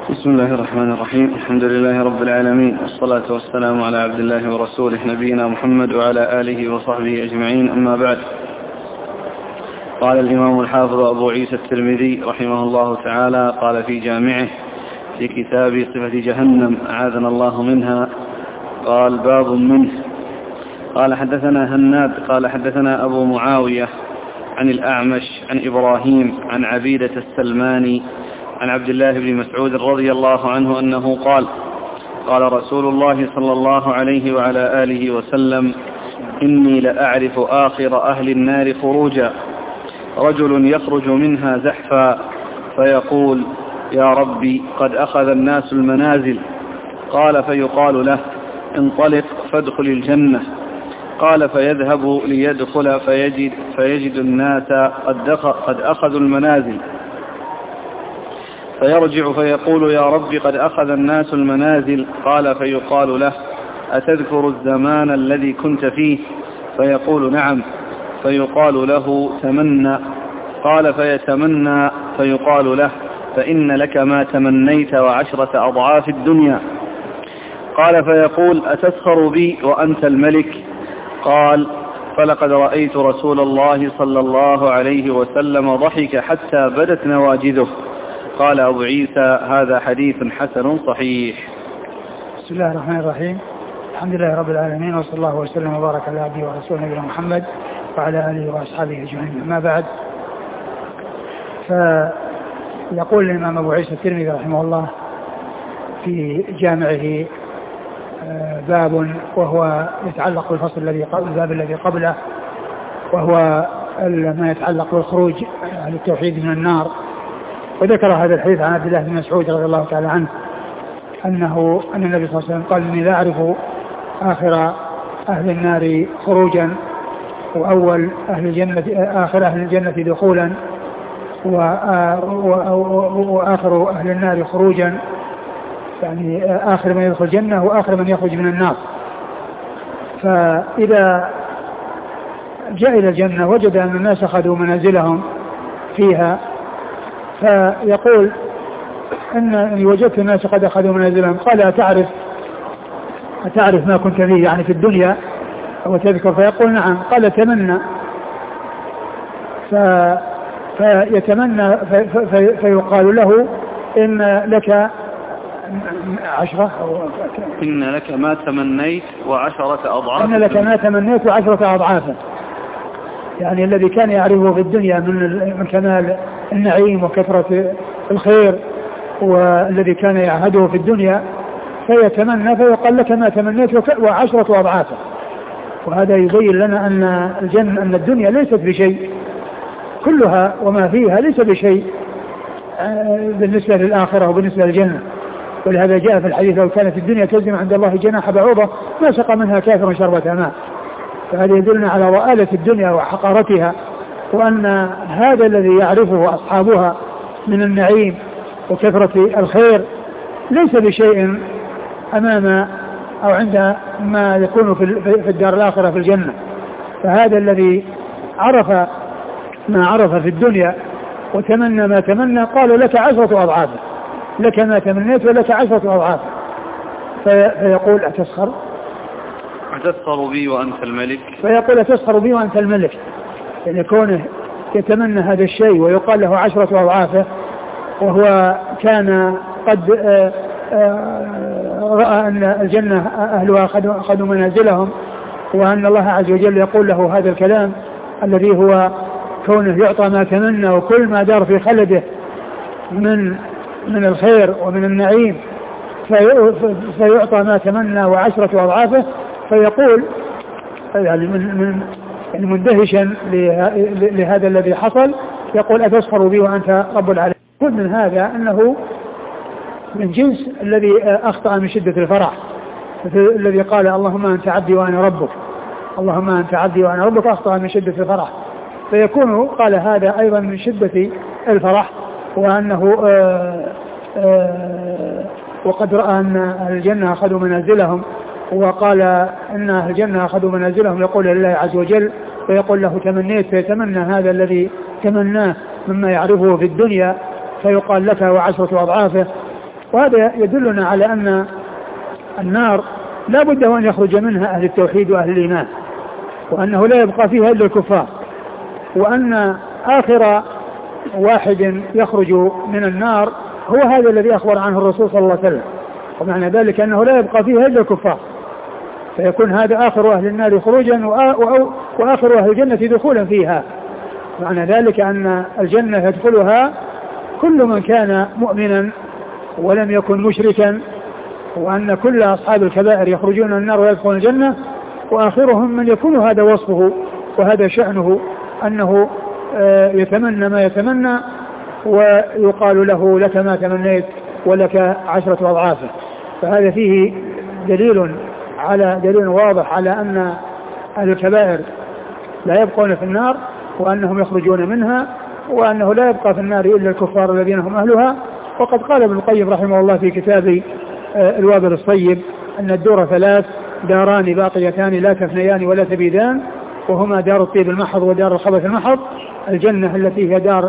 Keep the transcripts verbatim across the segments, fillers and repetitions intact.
بسم الله الرحمن الرحيم. الحمد لله رب العالمين، والصلاة والسلام على عبد الله ورسوله نبينا محمد وعلى آله وصحبه أجمعين، أما بعد. قال الإمام الحافظ أبو عيسى الترمذي رحمه الله تعالى قال في جامعه في كتاب صفة جهنم أعاذنا الله منها، قال باب منه. قال حدثنا هناد قال حدثنا أبو معاوية عن الأعمش عن إبراهيم عن عبيدة السلماني عن عبد الله بن مسعود رضي الله عنه أنه قال قال رسول الله صلى الله عليه وعلى آله وسلم: إني لأعرف آخر أهل النار خروجا، رجل يخرج منها زحفا فيقول: يا ربي قد أخذ الناس المنازل. قال فيقال له: انطلق فادخل الجنة. قال فيذهب ليدخل فيجد, فيجد الناس قد أخذوا المنازل، فيرجع فيقول: يا رب قد أخذ الناس المنازل. قال فيقال له: أتذكر الزمان الذي كنت فيه؟ فيقول: نعم. فيقال له: تمنى. قال فيتمنى فيقال له: فإن لك ما تمنيت وعشرة أضعاف الدنيا. قال فيقول: أتسخر بي وأنت الملك؟ قال: فلقد رأيت رسول الله صلى الله عليه وسلم ضحك حتى بدت نواجذه. قال أبو عيسى: هذا حديث حسن صحيح. بسم الله الرحمن الرحيم. الحمد لله رب العالمين، وصلى الله وسلم وبارك على عبده ورسوله نبينا محمد وعلى آله وأصحابه أجمعين، أما بعد. فيقول الإمام أبو عيسى الترمذي رحمه الله في جامعه باب، وهو يتعلق بالفصل الذي قبل الباب الذي قبله، وهو ما يتعلق بالخروج عن التوحيد من النار. وذكر هذا الحديث عن عبد الله بن مسعود رضي الله تعالى عنه أنه أن النبي صلى الله عليه وسلم قال: إني لا أعرف آخر أهل النار خروجا، وأول أهل الجنة آخر أهل الجنة دخولا، وآخر أهل النار خروجا، يعني آخر من يدخل الجنة وآخر من يخرج من النار. فإذا جاء إلى الجنة وجد أن الناس أخذوا منازلهم فيها، فيقول: إن وجدت الناس قد أخذوا منازلهم. قال: أتعرف أتعرف ما كنت فيه يعني في الدنيا وتذكر؟ فيقول: نعم. قال: تمنى. فيتمنى في فيقال له: إن لك عشرة أو إن لك ما تمنيت وعشرة أضعاف إن لك ما تمنيت وعشرة أضعافا، يعني الذي كان يعرفه في الدنيا من كمال النعيم وكثرة الخير، والذي كان يعهده في الدنيا، فيتمنى فيقال: لك ما تمنيت وعشرة أضعافا. وهذا يبين لنا أن الجنة أن الدنيا ليست بشيء، كلها وما فيها ليس بشيء بالنسبة للآخرة وبالنسبة للجنة. ولهذا جاء في الحديث: لو كانت الدنيا تزن عند الله جناح بعوضة ما سقى منها كافر شربة ماء. فهذا يدلنا على ضآلة الدنيا وحقارتها، وأن هذا الذي يعرفه أصحابها من النعيم وكثرة الخير ليس بشيء أمام أو عند ما يكون في الدار الآخرة في الجنة. فهذا الذي عرف ما عرف في الدنيا وتمنى ما تمنى قال: لك عشرة أضعاف، لك ما تمنيت ولك عشرة أضعاف. فيقول: أتسخر أتسخر بي وأنت الملك؟ فيقول: أتسخر بي وأنت الملك، يعني كونه يتمنى هذا الشيء ويقال له عشرة أضعافه، وهو كان قد رأى أن الجنة أهلها أخذوا منازلهم، وأن الله عز وجل يقول له هذا الكلام الذي هو كونه يعطى ما تمنى وكل ما دار في خلده من من الخير ومن النعيم، فيعطى ما تمنى وعشرة أضعافه. فيقول يعني من من يعني مندهشا لهذا الذي حصل، يقول: أتسخر بي وأنت رب العالمين. كل من هذا أنه من جنس الذي أخطأ من شدة الفرح، الذي قال: اللهم أنت عبدي وأنا ربك، اللهم أنت عبدي وأنا ربك، أخطأ من شدة الفرح. فيكون قال هذا أيضا من شدة الفرح، وأنه آآ آآ وقد رأى أن الجنة أخذوا منازلهم، وقال أن الجنة أخذوا منازلهم، يقول لله عز وجل ويقول له: تمنيت. فيتمنى هذا الذي تمناه مما يعرفه في الدنيا، فيقال: لك وعشرة أضعافه. وهذا يدلنا على أن النار لا بد أن يخرج منها أهل التوحيد وأهل الإيمان، وأنه لا يبقى فيها إلا الكفار، وأن آخر واحد يخرج من النار هو هذا الذي أخبر عنه الرسول صلى الله عليه وسلم، ومعنى ذلك أنه لا يبقى فيها إلا الكفار، فيكون هذا آخر أهل النار خروجا وآخر أهل الجنة دخولا فيها. معنى ذلك أن الجنة يدخلها كل من كان مؤمنا ولم يكن مشركا، وأن كل أصحاب الكبائر يخرجون من النار ويدخلون الجنة، وآخرهم من يكون هذا وصفه وهذا شأنه أنه يتمنى ما يتمنى ويقال له لك ما تمنيت ولك عشرة أضعافه. فهذا فيه دليل على دليل واضح على أن أهل الكبائر لا يبقون في النار وأنهم يخرجون منها، وأنه لا يبقى في النار إلا الكفار الذين هم أهلها. وقد قال ابن القيم رحمه الله في كتاب الوابل الصيب أن الدور ثلاث: داران باقيتان لا تفنيان ولا تبيدان، وهما دار الطيب المحض ودار الخبث المحض. الجنة التي هي دار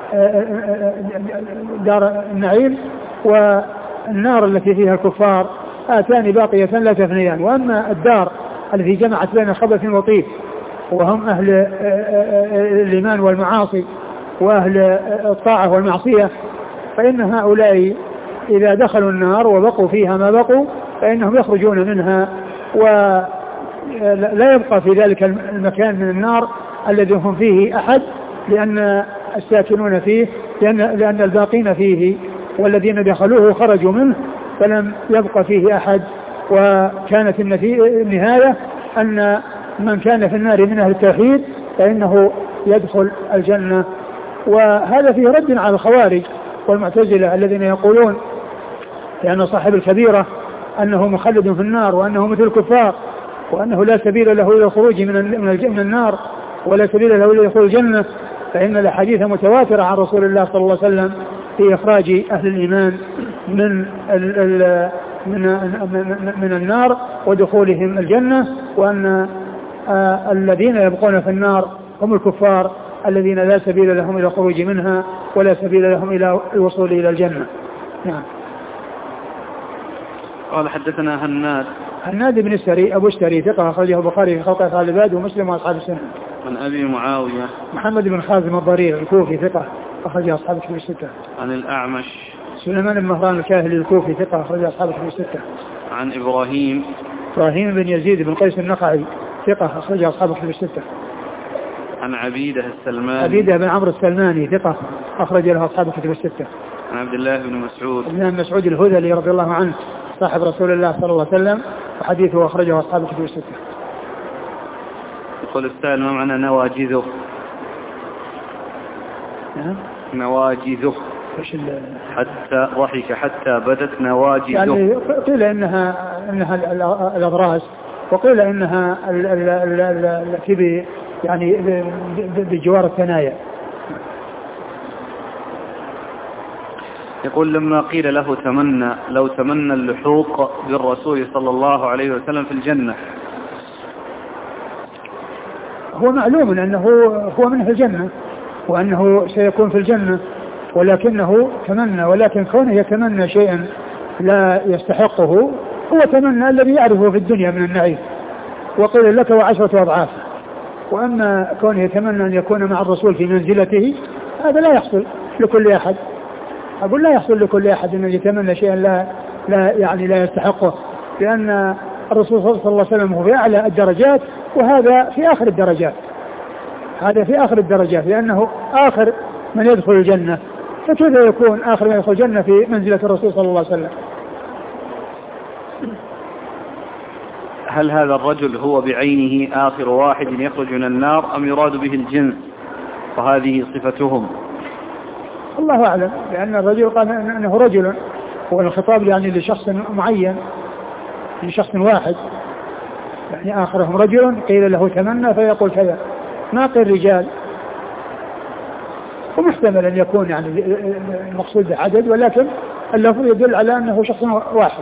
دار النعيم، والنار التي فيها الكفار آتان باقيتان لا تفنيان. وأما الدار التي جمعت بين الخبث والطيب وهم أهل الإيمان والمعاصي وأهل الطاعة والمعصية، فإن هؤلاء إذا دخلوا النار وبقوا فيها ما بقوا فإنهم يخرجون منها، ولا يبقى في ذلك المكان من النار الذي هم فيه أحد، لأن الساكنون فيه لأن, لأن الباقين فيه والذين دخلوه خرجوا منه فلم يبقى فيه أحد. وكانت النهاية أن من كان في النار من أهل التوحيد فإنه يدخل الجنة. وهذا فيه رد على الخوارج والمعتزلة الذين يقولون لأن صاحب الكبيرة أنه مخلد في النار وأنه مثل الكفار وأنه لا سبيل له إلى الخروج من النار ولا سبيل له إلى دخول الجنة، فإن الحديث متواتر عن رسول الله صلى الله عليه وسلم في إخراج أهل الإيمان من ال ال من من, من النار ودخولهم الجنة، وأن آه الذين يبقون في النار هم الكفار الذين لا سبيل لهم إلى الخروج منها ولا سبيل لهم إلى الوصول إلى الجنة. نعم. قال حدثنا هناد هناد بن السري أبو السري ثقة أخرجه البخاري في خلق أفعال العباد ومسلم وأصحاب السنة. عن أبي معاوية محمد بن خازم الضرير الكوفي ثقة أخرجه أصحاب الكتب الستة. عن الأعمش سليمان بن مهران الكاهلي الكوفي ثقة أخرجه أصحاب الكتب الستة. عن إبراهيم إبراهيم بن يزيد بن قيس النخعي ثقة أخرجه أصحاب الكتب الستة. عن عبيدة السلماني عبيدة بن عمرو السلماني ثقة أخرج له أصحاب الكتب الستة. عن عبد الله بن مسعود بن مسعود الهذلي رضي الله عنه صاحب رسول الله صلى الله عليه وسلم، وحديثه أخرجه أصحاب الكتب الستة. يقول السائل ما معنى نواجذه؟ نواجذه حتى ضحك حتى بدت نواجذه، يعني قيل إنها إنها الأضراس، وقيل إنها التي يعني بجوار الثنايا. يقول لما قيل له تمنى لو تمنى اللحوق بالرسول صلى الله عليه وسلم في الجنة، هو معلوم أنه هو من الجنة وأنه سيكون في الجنة، ولكنه تمنى، ولكن كونه يتمنى شيئا لا يستحقه هو تمنى الذي يعرفه في الدنيا من النعيم، وقيل لك وعشرة أضعاف. وأما كونه يتمنى أن يكون مع الرسول في منزلته هذا لا يحصل لكل أحد. أقول لا يحصل لكل أحد أن يتمنى شيئا لا, لا يعني لا يستحقه، لأن الرسول صلى الله عليه وسلم هو في أعلى الدرجات وهذا في آخر الدرجات، هذا في آخر الدرجات لأنه آخر من يدخل الجنة، فكيف يكون آخر من يدخل الجنة في منزلة الرسول صلى الله عليه وسلم؟ هل هذا الرجل هو بعينه آخر واحد يخرج من النار أم يراد به الجنس وهذه صفتهم؟ الله أعلم، لأن الرجل قال أنه رجل، والخطاب يعني لشخص معين لشخص واحد، يعني آخرهم رجل قيل له تمنى فيقول كذا، ما قيل رجال. ومحتمل أن يكون يعني المقصود عدد، ولكن اللفظ يدل على أنه شخص واحد.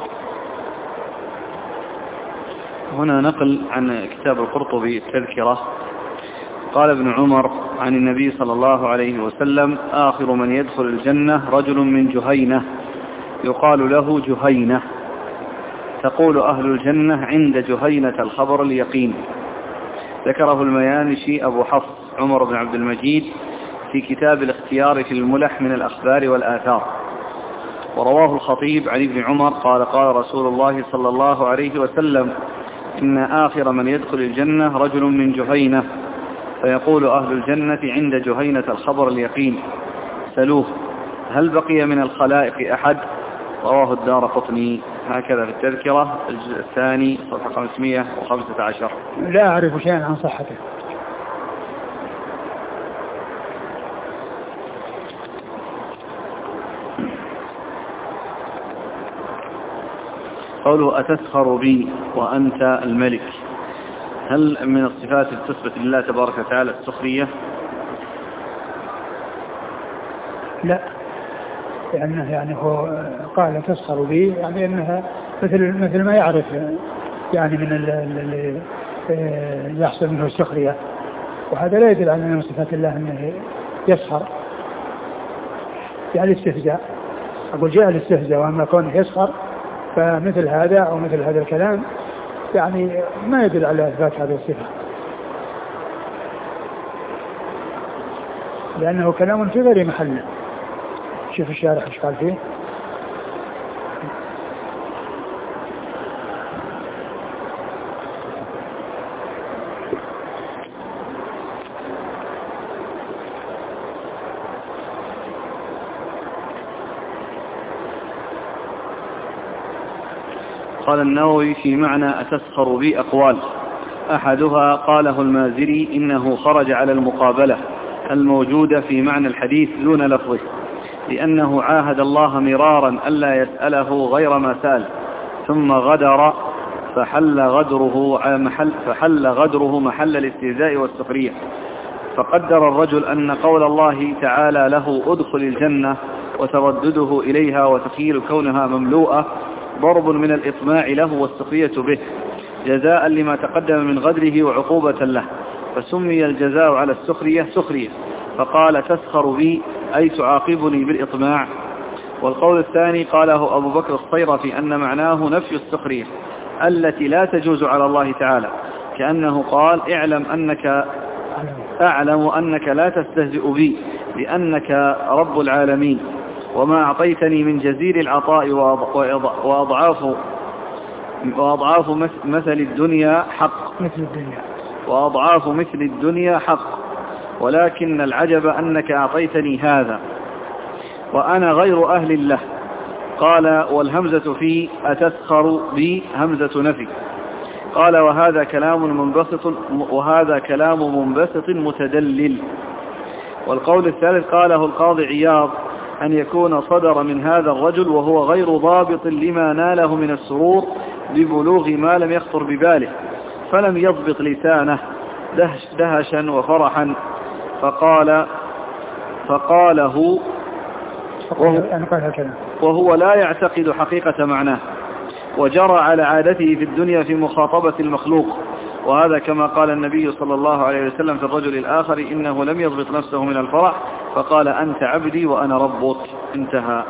هنا نقل عن كتاب القرطبي التذكرة قال ابن عمر عن النبي صلى الله عليه وسلم آخر من يدخل الجنة رجل من جهينة يقال له جهينة. تقول أهل الجنة عند جهينة الخبر اليقين. ذكره الميانشي أبو حفص عمر بن عبد المجيد في كتاب الاختيار في الملح من الأخبار والآثار. ورواه الخطيب عن ابن عمر قال قال رسول الله صلى الله عليه وسلم إن آخر من يدخل الجنة رجل من جهينة، فيقول أهل الجنة عند جهينة الخبر اليقين سلوه هل بقي من الخلائق أحد؟ رواه الدارقطني. هكذا في التذكرة الجزء الثاني صفحة خمسمائة وخمسة عشر. لا أعرف شيئا عن صحته. قوله أتسخر بي وأنت الملك، هل من الصفات تثبت لله تبارك وتعالى السخرية؟ لا، لأنه يعني هو قال تسخر بي يعني أنها مثل مثل ما يعرف يعني من اللي يحصل منه السخرية، وهذا لا يدل على من صفات الله أنه يسخر يعني الاستهزاء. أقول جاء الاستهزاء، وأما كونه يسخر فمثل هذا أو مثل هذا الكلام يعني ما يدل على إثبات هذه الصفة، لأنه كلام في غير محله. شوف الشارح ايش قال فيه. قال النووي في معنى أتسخر بي أقوال، أحدها قاله المازري إنه خرج على المقابلة الموجودة في معنى الحديث دون لفظه، لأنه عاهد الله مرارا ألا يسأله غير ما سأل، ثم غدر فحل غدره محل, فحل غدره محل الاستهزاء والسخرية. فقدر الرجل أن قول الله تعالى له أدخل الجنة وتردده إليها وتخيل كونها مملوءة ضرب من الإطماع له والسخرية به جزاء لما تقدم من غدره وعقوبة له، فسمي الجزاء على السخرية سخرية، فقال تسخر بي أي تعاقبني بالإطماع. والقول الثاني قاله أبو بكر الصيرفي أن معناه نفي السخرية التي لا تجوز على الله تعالى، كأنه قال اعلم أنك أعلم أنك لا تستهزئ بي لأنك رب العالمين، وما أعطيتني من جزيل العطاء وأضعاف وأضعاف مثل الدنيا حق مثل الدنيا وأضعاف مثل الدنيا حق، ولكن العجب أنك أعطيتني هذا وأنا غير أهل له. قال والهمزة في أتسخر بي همزة نفي. قال وهذا كلام منبسط وهذا كلام منبسط متدلل. والقول الثالث قاله القاضي عياض أن يكون صدر من هذا الرجل وهو غير ضابط لما ناله من السرور ببلوغ ما لم يخطر بباله، فلم يضبط لسانه دهش دهشا وفرحا فقال فقاله وهو, وهو لا يعتقد حقيقة معناه، وجرى على عادته في الدنيا في مخاطبة المخلوق. وهذا كما قال النبي صلى الله عليه وسلم في الرجل الآخر إنه لم يضبط نفسه من الفرح فقال أنت عبدي وأنا ربك. انتهى.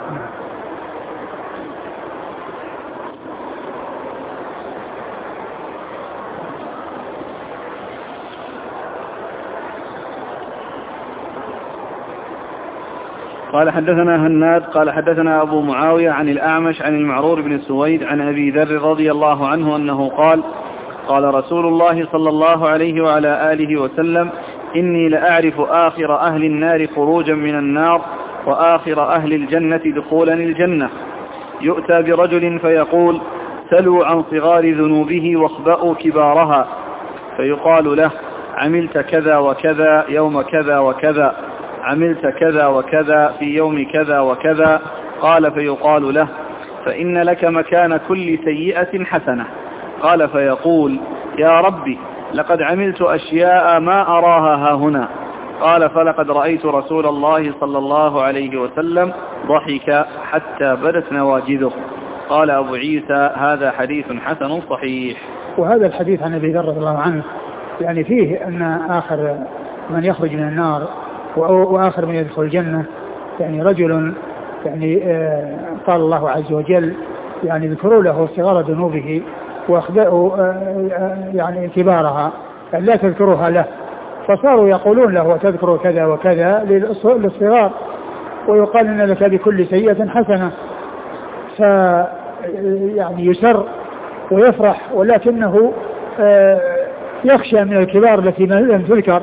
قال حدثنا هناد قال حدثنا أبو معاوية عن الأعمش عن المعرور بن سويد عن أبي ذر رضي الله عنه أنه قال قال رسول الله صلى الله عليه وعلى آله وسلم إني لأعرف آخر أهل النار خروجا من النار وآخر أهل الجنة دخولا الجنة، يؤتى برجل فيقول سلوا عن صغار ذنوبه واخبأوا كبارها، فيقال له عملت كذا وكذا يوم كذا وكذا، عملت كذا وكذا في يوم كذا وكذا. قال فيقال له فإن لك مكان كل سيئة حسنة. قال فيقول يا ربي لقد عملت أشياء ما أراها هاهنا. قال فلقد رأيت رسول الله صلى الله عليه وسلم ضحك حتى بدت نواجذه. قال أبو عيسى هذا حديث حسن صحيح. وهذا الحديث عن أبي ذر رضي الله عنه يعني فيه أن آخر من يخرج من النار وآخر من يدخل الجنة يعني رجل يعني قال الله عز وجل يعني اذكروا له صغار ذنوبه واخبئوا يعني كبارها لا تذكروها له، فصاروا يقولون له وتذكروا كذا وكذا للصغار، ويقال إن لك بكل سيئة حسنة، ف يعني يسر ويفرح، ولكنه يخشى من الكبار التي لم تذكر،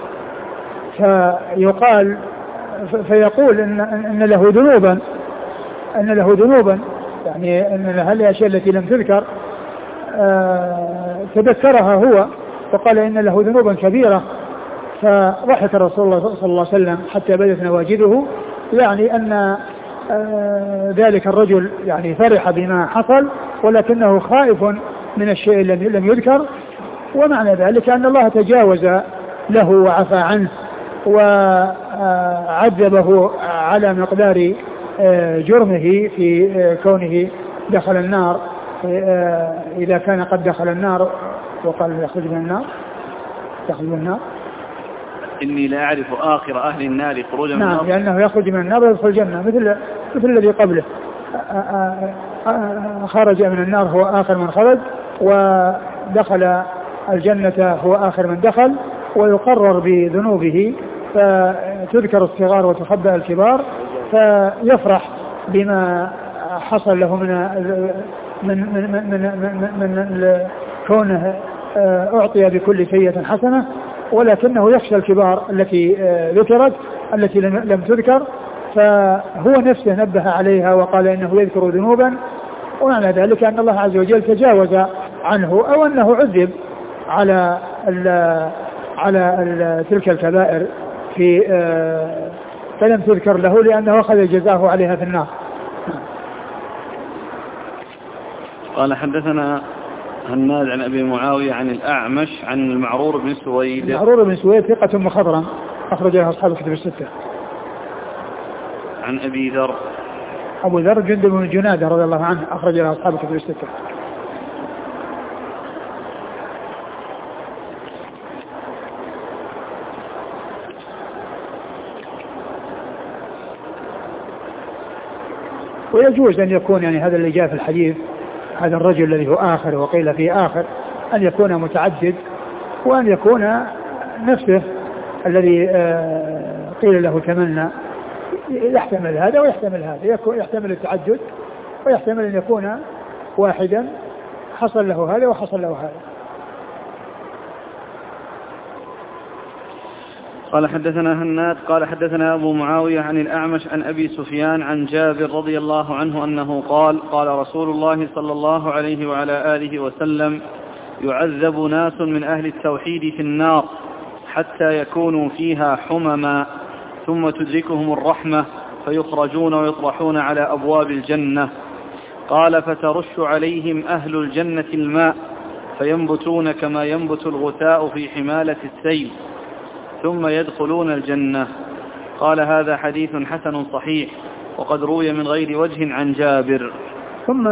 فيقال فيقول إن, إن له ذنوبا أن له ذنوبا يعني أن هذه الأشياء التي لم تذكر تذكرها هو، وقال إن له ذنوبا كبيرة، فضحك رسول الله صلى الله عليه وسلم حتى بدت نواجذه، يعني أن ذلك الرجل يعني فرح بما حصل ولكنه خائف من الشيء الذي لم يذكر، ومعنى ذلك أن الله تجاوز له وعفى عنه وعذبه على مقدار جرمه في كونه دخل النار، إذا كان قد دخل النار وقال يخرج من النار يخرج من النار إني لا أعرف آخر أهل النار خروجا من النار. نعم، لأنه يخرج من النار ويدخل الجنة مثل مثل الذي قبله، خرج من النار هو آخر من خرج، ودخل الجنة هو آخر من دخل، ويقرر بذنوبه فتذكر الصغار وتخبأ الكبار، فيفرح بما حصل له من من من من, من, من, من كونه أعطي بكل سيئة حسنة، ولكنه يخشى الكبار التي ذكرت التي لم تذكر، فهو نفسه نبه عليها وقال إنه يذكر ذنوبا، ومعنى ذلك أن الله عز وجل تجاوز عنه أو أنه عذب على ال على ال تلك الكبائر في فلم تذكر له لأنه أخذ جزاه عليها في النار. قال حدثنا هناد عن أبي معاوية عن الأعمش عن المعرور بن سويد. المعرور بن سويد ثقة مخضرم أخرج له أصحاب الكتب الستة. عن أبي ذر أبو ذر جندب بن جنادة رضي الله عنه أخرج له أصحاب الكتب الستة. ويجوز أن يكون يعني هذا اللي جاء في الحديث هذا الرجل الذي هو آخر وقيل فيه آخر أن يكون متعدد، وأن يكون نفسه الذي قيل له تمنى يحتمل هذا ويحتمل هذا، يحتمل التعدد ويحتمل أن يكون واحدا حصل له هذا وحصل له هذا. قال حدثنا هناد قال حدثنا أبو معاوية عن الأعمش عن أبي سفيان عن جابر رضي الله عنه أنه قال قال رسول الله صلى الله عليه وعلى آله وسلم يعذب ناس من أهل التوحيد في النار حتى يكونوا فيها حمما ثم تدركهم الرحمة فيخرجون ويطرحون على أبواب الجنة. قال فترش عليهم أهل الجنة الماء فينبتون كما ينبت الغثاء في حمالة السيل ثم يدخلون الجنة. قال هذا حديث حسن صحيح وقد روي من غير وجه عن جابر. ثم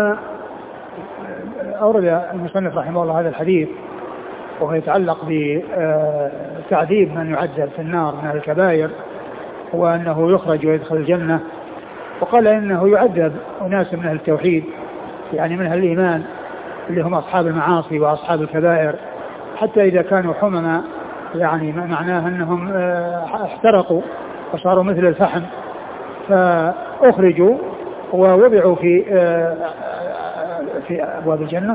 أورد المصنف رحمه الله هذا الحديث وهو يتعلق بتعذيب من يعذب في النار من الكبائر وأنه يخرج ويدخل الجنة، وقال إنه يعذب أناس من أهل التوحيد يعني من أهل الإيمان اللي هم أصحاب المعاصي وأصحاب الكبائر حتى إذا كانوا حمما، يعني معناه أنهم احترقوا وصاروا مثل الفحم فأخرجوا ووضعوا في في أبواب الجنة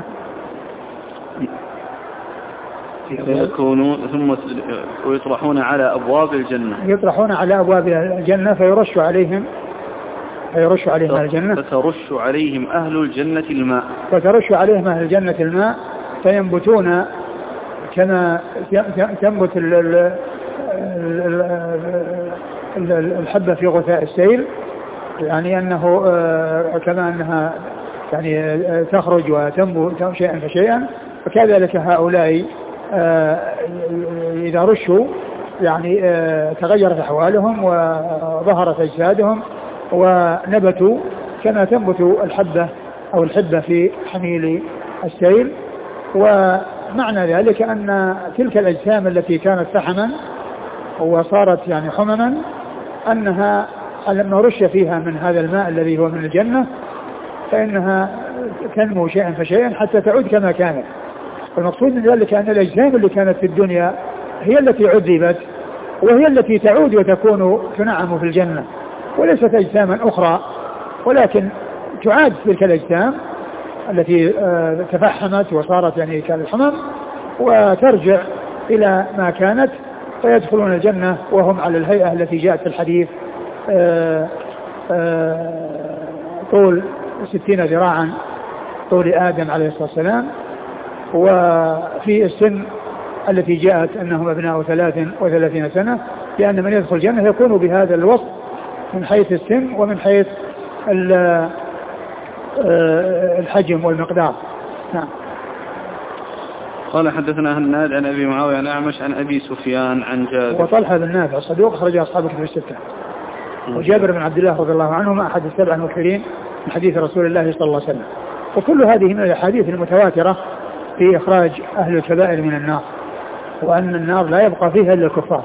يكونون ثم ويطرحون على أبواب الجنة يطرحون على أبواب الجنة فيرش عليهم فيرش عليهم أهل الجنة فترش عليهم أهل الجنة الماء فترش عليهم أهل الجنة الماء فينبتون كما تنبت الحبة في غثاء السيل، يعني أنه كما أنها يعني تخرج وتنبت شيئا فشيئا، وكذلك هؤلاء إذا رشوا يعني تغيرت أحوالهم وظهرت أجسادهم ونبتوا كما تنبت الحبة أو الحبة في حميل السيل. ومعنى ذلك أن تلك الأجسام التي كانت فحما وصارت يعني حمما أنها لما رش فيها من هذا الماء الذي هو من الجنة فإنها تنمو شيئا فشيئا حتى تعود كما كانت. والمقصود من ذلك أن الأجسام اللي كانت في الدنيا هي التي عذبت وهي التي تعود وتكون تنعم في الجنة، وليست أجساما أخرى، ولكن تعاد تلك الأجسام التي تفحمت وصارت يعني كالحمم وترجع إلى ما كانت فيدخلون الجنة وهم على الهيئة التي جاءت في الحديث آآ آآ طول ستين ذراعا طول آدم عليه الصلاة والسلام، وفي السن التي جاءت أنهم أبناء ثلاث وثلاثين سنة، لأن من يدخل الجنة يكون بهذا الوصف من حيث السن ومن حيث الحجم والمقدار. نعم. قال حدثنا هناد عن أبي معاوية عن أعمش عن أبي سفيان عن جابر. وطلحة بن نافع الصدوق أخرج أصحاب الكتب الستة. وجابر بن عبد الله رضي الله عنهما أحد السبع المكثرين من حديث رسول الله صلى الله عليه وسلم. وكل هذه من الأحاديث المتواترة في إخراج أهل الكبائر من النار، وأن النار لا يبقى فيها إلا الكفار.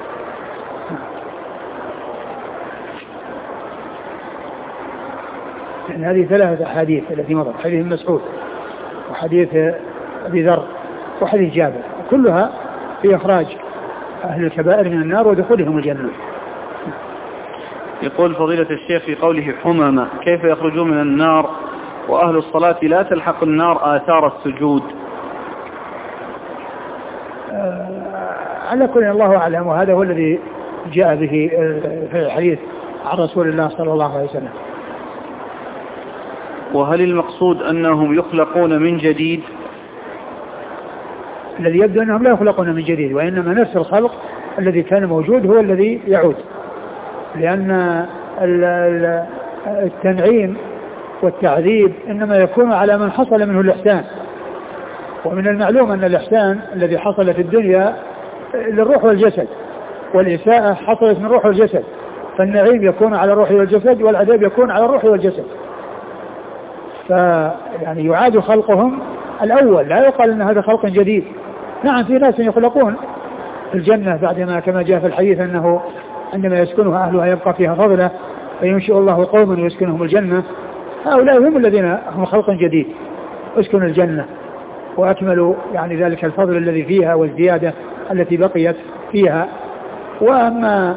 يعني هذه ثلاثة أحاديث التي مضت، حديث مسعود وحديث أبي ذر وحديث جابر، كلها في إخراج أهل الكبائر من النار ودخولهم الجنة. يقول فضيلة الشيخ في قوله حمما كيف يخرجون من النار وأهل الصلاة لا تلحق النار آثار السجود؟ آه على كل الله أعلم، وهذا هو الذي جاء به في الحديث عن رسول الله صلى الله عليه وسلم. وهل المقصود أنهم يخلقون من جديد؟ الذي يبدو أنهم لا يخلقون من جديد، وإنما نفس الخلق الذي كان موجود هو الذي يعود، لأن التنعيم والتعذيب إنما يكون على من حصل منه الإحسان، ومن المعلوم أن الإحسان الذي حصل في الدنيا للروح والجسد، والإساءة حصلت من الروح والجسد، فالنعيم يكون على الروح والجسد والعذاب يكون على الروح والجسد. فيعني يعاد خلقهم الأول، لا يقال أن هذا خلق جديد. نعم في ناس يخلقون في الجنة بعدما كما جاء في الحديث أنه عندما يسكنها أهلها يبقى فيها فضلة فينشئ الله قوما ويسكنهم الجنة، هؤلاء هم الذين هم خلق جديد اسكنوا الجنة وأكملوا يعني ذلك الفضل الذي فيها والزيادة التي بقيت فيها. وأما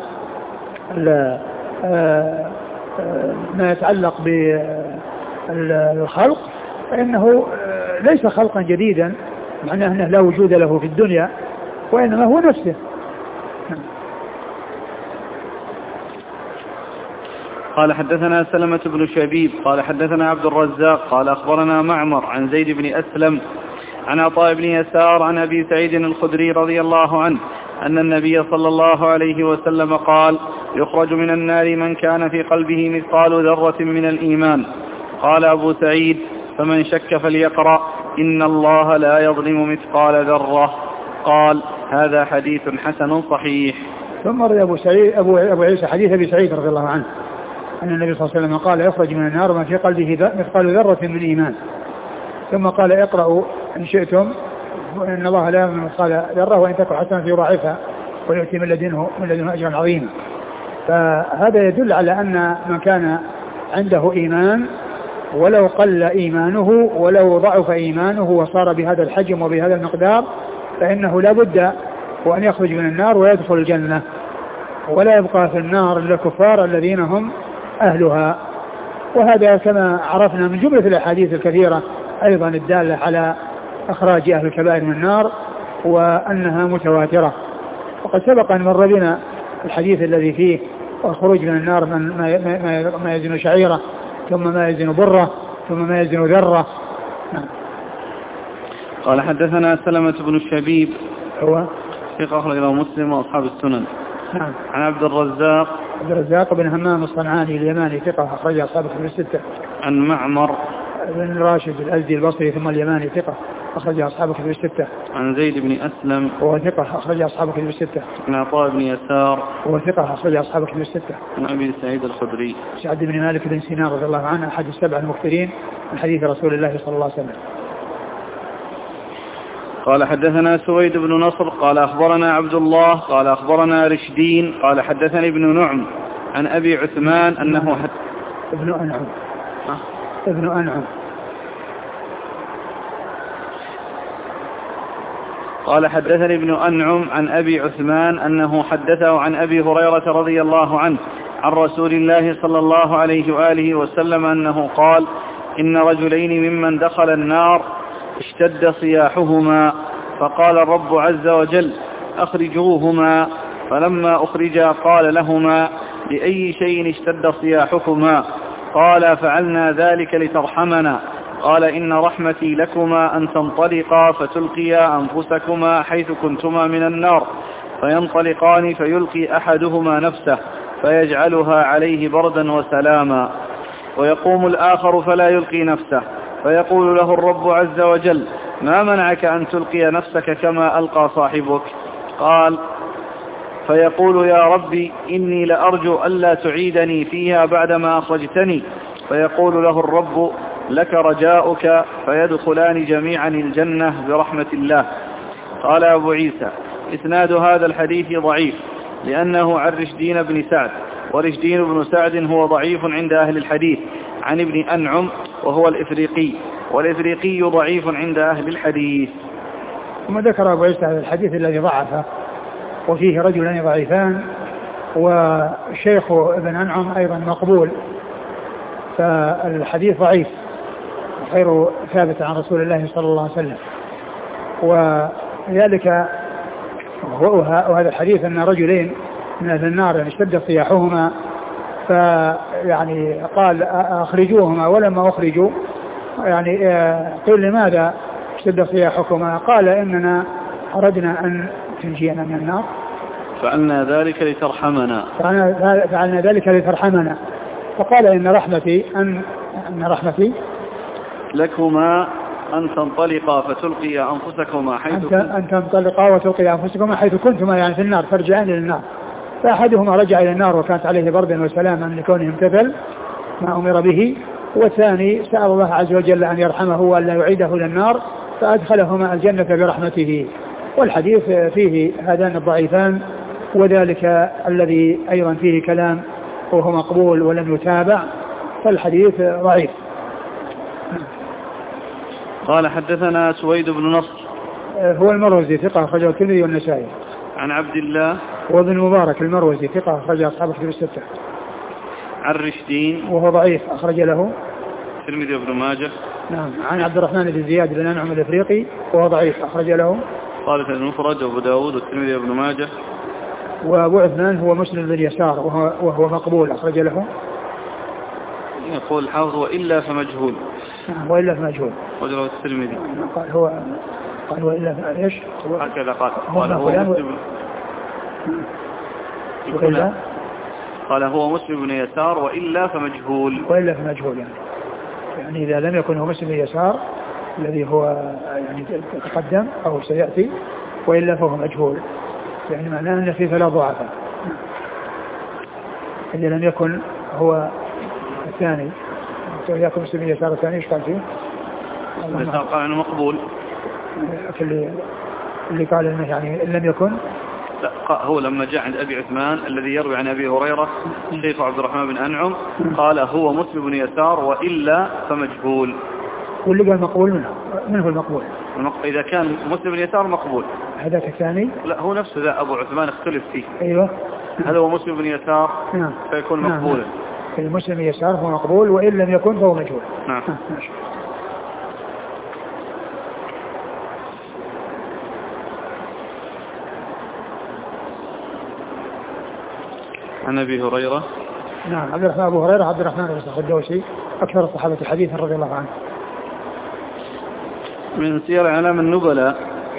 ما يتعلق بالخلق فإنه ليس خلقا جديدا، معناه أنه لا وجود له في الدنيا، وإنما هو نفسه. قال حدثنا سلمة بن شبيب قال حدثنا عبد الرزاق قال أخبرنا معمر عن زيد بن أسلم عن عطاء بن يسار عن أبي سعيد الخدري رضي الله عنه أن النبي صلى الله عليه وسلم قال يخرج من النار من كان في قلبه مثقال ذرة من الإيمان. قال أبو سعيد فمن شك فليقرأ إن الله لا يظلم مثقال ذرة. قال هذا حديث حسن صحيح. ثم رأي أبو, سعيد أبو, أبو عيسى حديث أبي سعيد رضي الله عنه أن النبي صلى الله عليه وسلم قال يخرج من النار ما في قلبه مثقال ذرة من إيمان. ثم قال اقرأوا إن شئتم إن الله لا يظلم مثقال ذرة وإن تكن حسنة يضاعفها ويؤتي من لدنه من لدنه أجرا عظيما. فهذا يدل على أن من كان عنده إيمان ولو قل إيمانه ولو ضعف إيمانه وصار بهذا الحجم وبهذا المقدار فإنه لا بد وأن يخرج من النار ويدخل الجنة، ولا يبقى في النار إلا الكفار الذين هم أهلها. وهذا كما عرفنا من جملة الأحاديث الكثيرة أيضا الدالة على إخراج أهل الكبائر من النار وأنها متواترة. وقد سبق أن مر بنا الحديث الذي فيه الخروج من النار من ما, ما يزن شعيرة ثم ما يزن برة ثم ما يزن ذرة. قال حدثنا سلمة بن الشبيب هو ثقة أخرج له مسلم وأصحاب السنن. نعم. عن عبد الرزاق عبد الرزاق بن همام الصنعاني اليماني ثقة أخرج أصحاب الكتب الستة. عن معمر بن راشد الأزدي البصري ثم اليماني ثقة أخرج أصحاب الكتب الستة. عن زيد بن أسلم وهو ثقة أخرج أصحاب الكتب الستة. عن عطاء بن يسار وهو ثقة أخرج أصحاب الكتب الستة. عن أبي سعيد الخدري سعد بن مالك بن سينان رضي الله عنه أحد السبع المكثرين من حديث رسول الله صلى الله عليه وسلم. قال حدثنا سويد بن نصر قال أخبرنا عبد الله قال أخبرنا رشدين قال حدثني ابن نعم عن أبي عثمان أنه حد... ابن أنعم أه؟ ابن أنعم قال حدثني ابن أنعم عن أبي عثمان أنه حدثه عن أبي هريرة رضي الله عنه عن رسول الله صلى الله عليه وآله وسلم أنه قال إن رجلين ممن دخل النار اشتد صياحهما فقال الرب عز وجل أخرجوهما فلما أخرجا قال لهما لأي شيء اشتد صياحكما قال فعلنا ذلك لترحمنا قال إن رحمتي لكما أن تنطلقا فتلقيا أنفسكما حيث كنتما من النار فينطلقان فيلقي أحدهما نفسه فيجعلها عليه بردا وسلاما ويقوم الآخر فلا يلقي نفسه فيقول له الرب عز وجل ما منعك أن تلقي نفسك كما ألقى صاحبك قال فيقول يا ربي إني لأرجو ألا تعيدني فيها بعدما أخرجتني فيقول له الرب لك رجاؤك فيدخلان جميعا الجنة برحمة الله. قال أبو عيسى إسناد هذا الحديث ضعيف لأنه عن رشدين بن سعد ورشدين بن سعد هو ضعيف عند أهل الحديث عن ابن أنعم وهو الإفريقي والإفريقي ضعيف عند أهل الحديث. ثم ذكر أبو عيسى هذا الحديث الذي ضعفه وفيه رجلان ضعيفان وشيخ ابن أنعم أيضا مقبول فالحديث ضعيف غير ثابت عن رسول الله صلى الله عليه وسلم. وذلك وهذا الحديث أن رجلين من أهل النار يعني اشتد صياحهما فيعني قال أخرجوهما ولما أخرجوا يعني قيل لماذا اشتد صياحكما قال إننا أردنا أن تنجينا من النار فعلنا ذلك لترحمنا فعلنا ذلك لترحمنا فقال إن رحمتي أن, أن رحمتي لكما أن تنطلقا فتلقي أنفسكما حيث أن, أن تنطلقا وتلقي أنفسكما حيث كنتما يعني في النار ترجعان إلى النار فأحدهما رجع إلى النار وكانت عليه بردا وسلاما لكونه امتثل ما أمر به والثاني سأل الله عز وجل أن يرحمه وأن لا يعيده إلى النار فأدخلهما الجنة برحمته. والحديث فيه هذان الضعيفان وذلك الذي أيضا فيه كلام وهو مقبول ولم يتابع فالحديث ضعيف. قال حدثنا سويد بن نصر هو المروزي ثقة أخرجه الترمذي والنسائي عن عبد الله وابن مبارك المروزي ثقة أخرجه أصحاب الكتب الستة عن رشدين وهو ضعيف أخرج له الترمذي وابن ماجه نعم عن عبد الرحمن بن زياد بن أنعم الإفريقي وهو ضعيف أخرج له قال المفرد وابو داود والترمذي وابن ماجه وابو عثمان هو مسلم بن يسار وهو, وهو مقبول أخرج له. يقول الحافظ وإلا فمجهول نعم وإلا فمجهول وجره الترمذي قال هو قال وإلا ايش هكذا قال قال هو مسلم وإلا قال هو مسلم بن يسار وإلا فمجهول وإلا فمجهول يعني يعني إذا لم يكن هو مسلم بن يسار الذي هو يعني تقدم أو سيأتي وإلا فهو مجهول يعني معناه أن في ثلاث ضعفاء إذا لم يكن هو الثاني يكون مسلم بن يسار الثاني ايش قال فيه؟ قال انه مقبول اللي اللي قال انه يعني ان لم يكن لا هو لما جاء عند ابي عثمان الذي يروي عن ابي هريره الشيخ عبد الرحمن بن انعم قال هو مسلم بن يسار والا فمجهول واللي قال مقبول منه من هو المقبول؟ اذا كان مسلم بن يسار مقبول هذاك الثاني لا هو نفسه ذا ابو عثمان اختلف فيه ايوه هذا هو مسلم بن يسار نعم فيكون مقبولا نعم. المسلم يسار هو مقبول وإن لم يكن فهو مجهول. نعم. عن أبي هريرة نعم عبد الرحمن أبو هريرة عبد الرحمن بن صخر الدوسي أكثر الصحابة حديثا رضي الله عنه. من سير أعلام النبلاء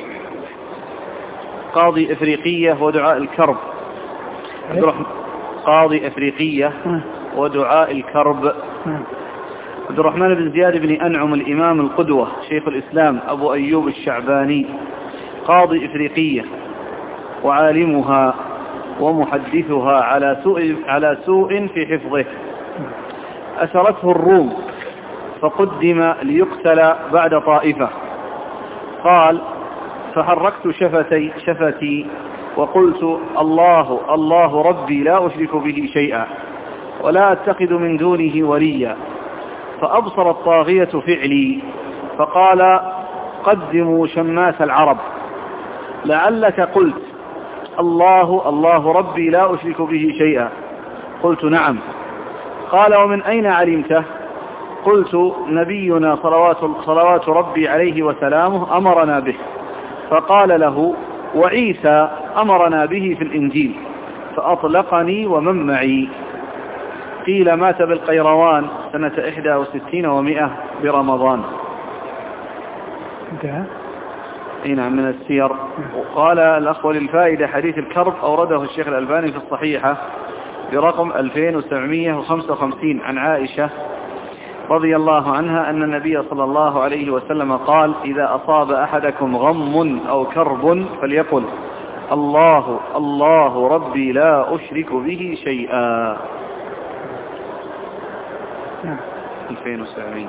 قاضي إفريقية ودعاء الكرب عبد الرحمن قاضي إفريقية ودعاء الكرب عبد الرحمن بن زياد بن أنعم الإمام القدوة شيخ الإسلام أبو أيوب الشعباني قاضي إفريقية وعالمها ومحدثها على سوء على سوء في حفظه أسرته الروم فقدم ليقتل بعد طائفة قال فحركت شفتي شفتي وقلت الله الله ربي لا أشرك به شيئا ولا أتخذ من دونه وليا، فأبصر الطاغية فعلي فقال قدموا شماس العرب لعلك قلت الله الله ربي لا أشرك به شيئا. قلت نعم. قال ومن أين علمته؟ قلت نبينا صلوات, صلوات ربي عليه وسلامه أمرنا به. فقال له وعيسى أمرنا به في الإنجيل، فأطلقني ومن معي. قيل مات بالقيروان سنة إحدى وستين ومئة برمضان. انتهى. نعم من السير. وقال الأخ للفائدة حديث الكرب أورده الشيخ الألباني في الصحيحة برقم ألفين وسبعمئة وخمسة وخمسين عن عائشة رضي الله عنها أن النبي صلى الله عليه وسلم قال إذا أصاب أحدكم غم أو كرب فليقل الله الله ربي لا أشرك به شيئا. ألفين وسبعمئة.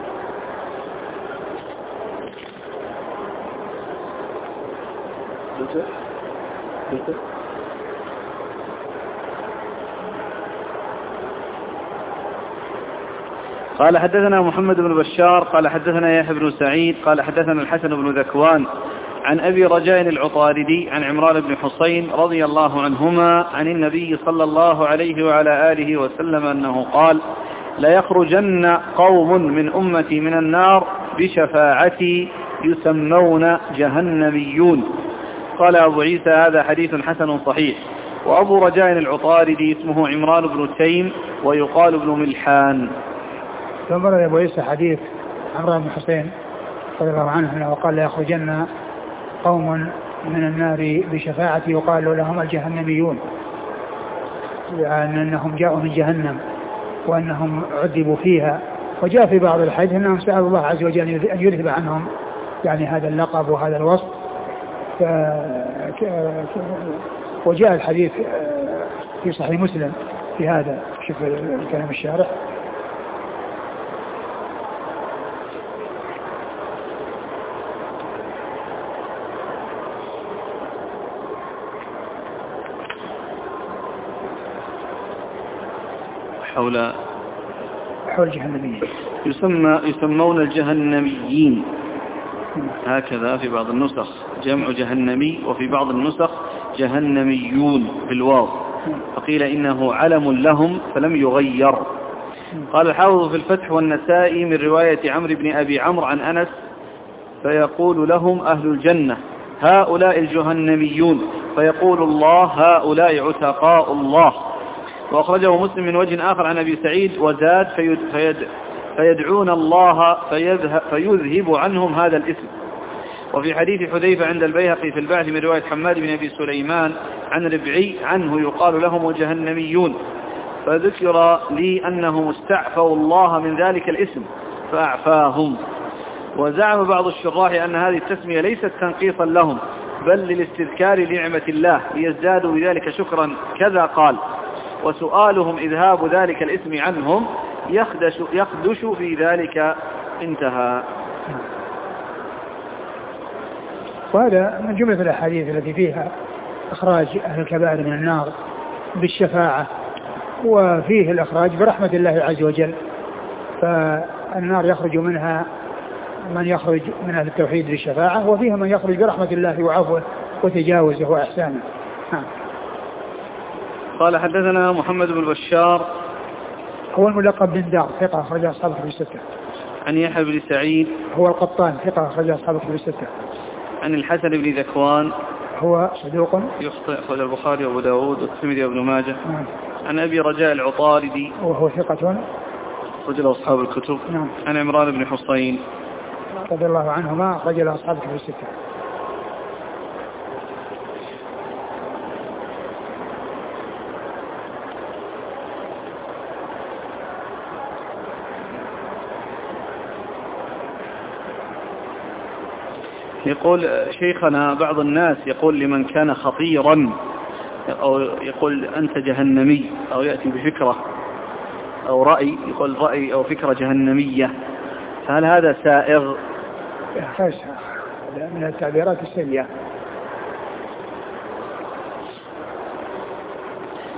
قال حدثنا محمد بن بشار قال حدثنا يحيى بن سعيد قال حدثنا الحسن بن ذكوان عن أبي رجاء العطاردي عن عمران بن حسين رضي الله عنهما عن النبي صلى الله عليه وعلى آله وسلم أنه قال لا يخرجن قوم من أمتي من النار بشفاعتي يسمون جهنميون. قال أبو عيسى هذا حديث حسن صحيح. وأبو رجاء العطاردي اسمه عمران بن تيم ويقال ابن ملحان. ثم رأى أبو عيسى حديث عمران بن حسين رضي الله عنه أنه قال لا يخرجن قوم من النار بشفاعتي يقال لهم الجهنميون، يعني أنهم جاءوا من جهنم وأنهم عذبوا فيها. وجاء في بعض الحديث أنهم سألوا الله عز وجل أن يذهب عنهم يعني هذا اللقب وهذا الوصف. ف... وجاء الحديث في صحيح مسلم في هذا. شوف الكلام الشارح. حول حول الجهنميين يسمى يسمون الجهنميين هكذا في بعض النسخ جمع جهنمي وفي بعض النسخ جهنميون بالواو، فقيل إنه علم لهم فلم يغير. قال الحافظ في الفتح والنسائي من رواية عمرو بن أبي عمرو عن أنس فيقول لهم أهل الجنة هؤلاء الجهنميون فيقول الله هؤلاء عتقاء الله. وأخرجه مسلم من وجه آخر عن أبي سعيد وزاد فيد فيد فيدعون الله فيذهب عنهم هذا الاسم. وفي حديث حذيفة عند البيهقي في البعث من رواية حماد بن أبي سليمان عن ربعي عنه يقال لهم الجهنميون، فذكر لي أنهم استعفوا الله من ذلك الاسم فأعفاهم. وزعم بعض الشراح أن هذه التسمية ليست تنقيصا لهم بل للاستذكار لنعمة الله ليزدادوا بذلك شكرا كذا قال. وسؤالهم إذهاب ذلك الاسم عنهم يخدش, يخدش في ذلك. انتهى. وهذا من جملة الأحاديث التي فيها إخراج أهل الكبائر من النار بالشفاعة، وفيه الإخراج برحمة الله عز وجل. فالنار يخرج منها من يخرج من أهل التوحيد بالشفاعة، وفيها من يخرج برحمة الله وعفوه وتجاوزه وإحسانه. قال حدثنا محمد بن بشار هو الملقب بن دار ثقة أخرج أصحاب الكتب الستة. عن يحيى بن سعيد هو القطان ثقة أخرج أصحاب الكتب الستة. عن الحسن بن ذكوان هو صدوق يخطئ أخرج البخاري وأبو داود والترمذي وابن ماجه. نعم. عن أبي رجاء العطاردي وهو ثقة أخرج له أصحاب الكتب. نعم. عن عمران بن حسين رضي الله عنهما أخرج له أصحاب الكتب الستة. يقول شيخنا بعض الناس يقول لمن كان خطيرا أو يقول أنت جهنمي أو يأتي بفكرة أو رأي يقول رأي أو فكرة جهنمية، فهل هذا سائغ؟ من التعبيرات السيئة.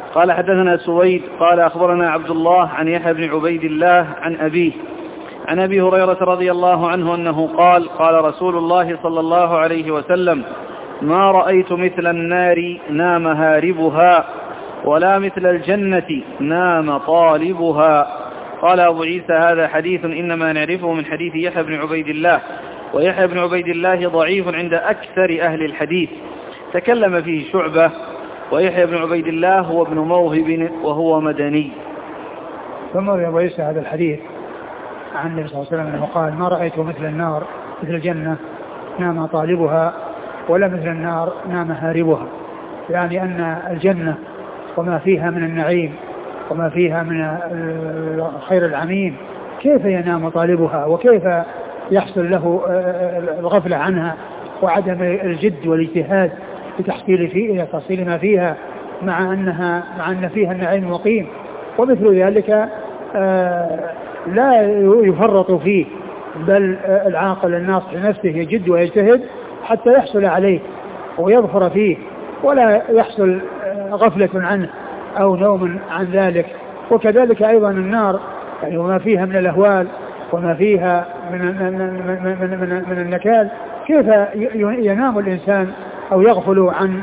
قال حدثنا سويد قال أخبرنا عبد الله عن يحيى بن عبيد الله عن أبيه عن أبي هريرة رضي الله عنه أنه قال قال رسول الله صلى الله عليه وسلم ما رأيت مثل النار نام هاربها ولا مثل الجنة نام طالبها. قال أبو عيسى هذا حديث إنما نعرفه من حديث يحيى بن عبيد الله، ويحيى بن عبيد الله ضعيف عند أكثر أهل الحديث، تكلم فيه شعبة، ويحيى بن عبيد الله هو ابن موهب وهو مدني. ثم أبو عيسى هذا الحديث عن النبي صلى الله عليه وسلم أنه قال ما رأيت مثل النار مثل الجنة نام طالبها ولا مثل النار نام هاربها، يعني أن الجنة وما فيها من النعيم وما فيها من الخير العميم كيف ينام طالبها وكيف يحصل له الغفلة عنها وعدم الجد والاجتهاد في تحصيل فيه تحصيل ما فيها مع أنها مع أن فيها النعيم المقيم. ومثل ذلك لا يفرط فيه، بل العاقل الناصح لنفسه يجد ويجتهد حتى يحصل عليه ويظفر فيه ولا يحصل غفلة عنه أو نوم عن ذلك. وكذلك أيضا النار يعني وما فيها من الأهوال وما فيها من, من, من, من, من, من النكال كيف ينام الإنسان أو يغفل عن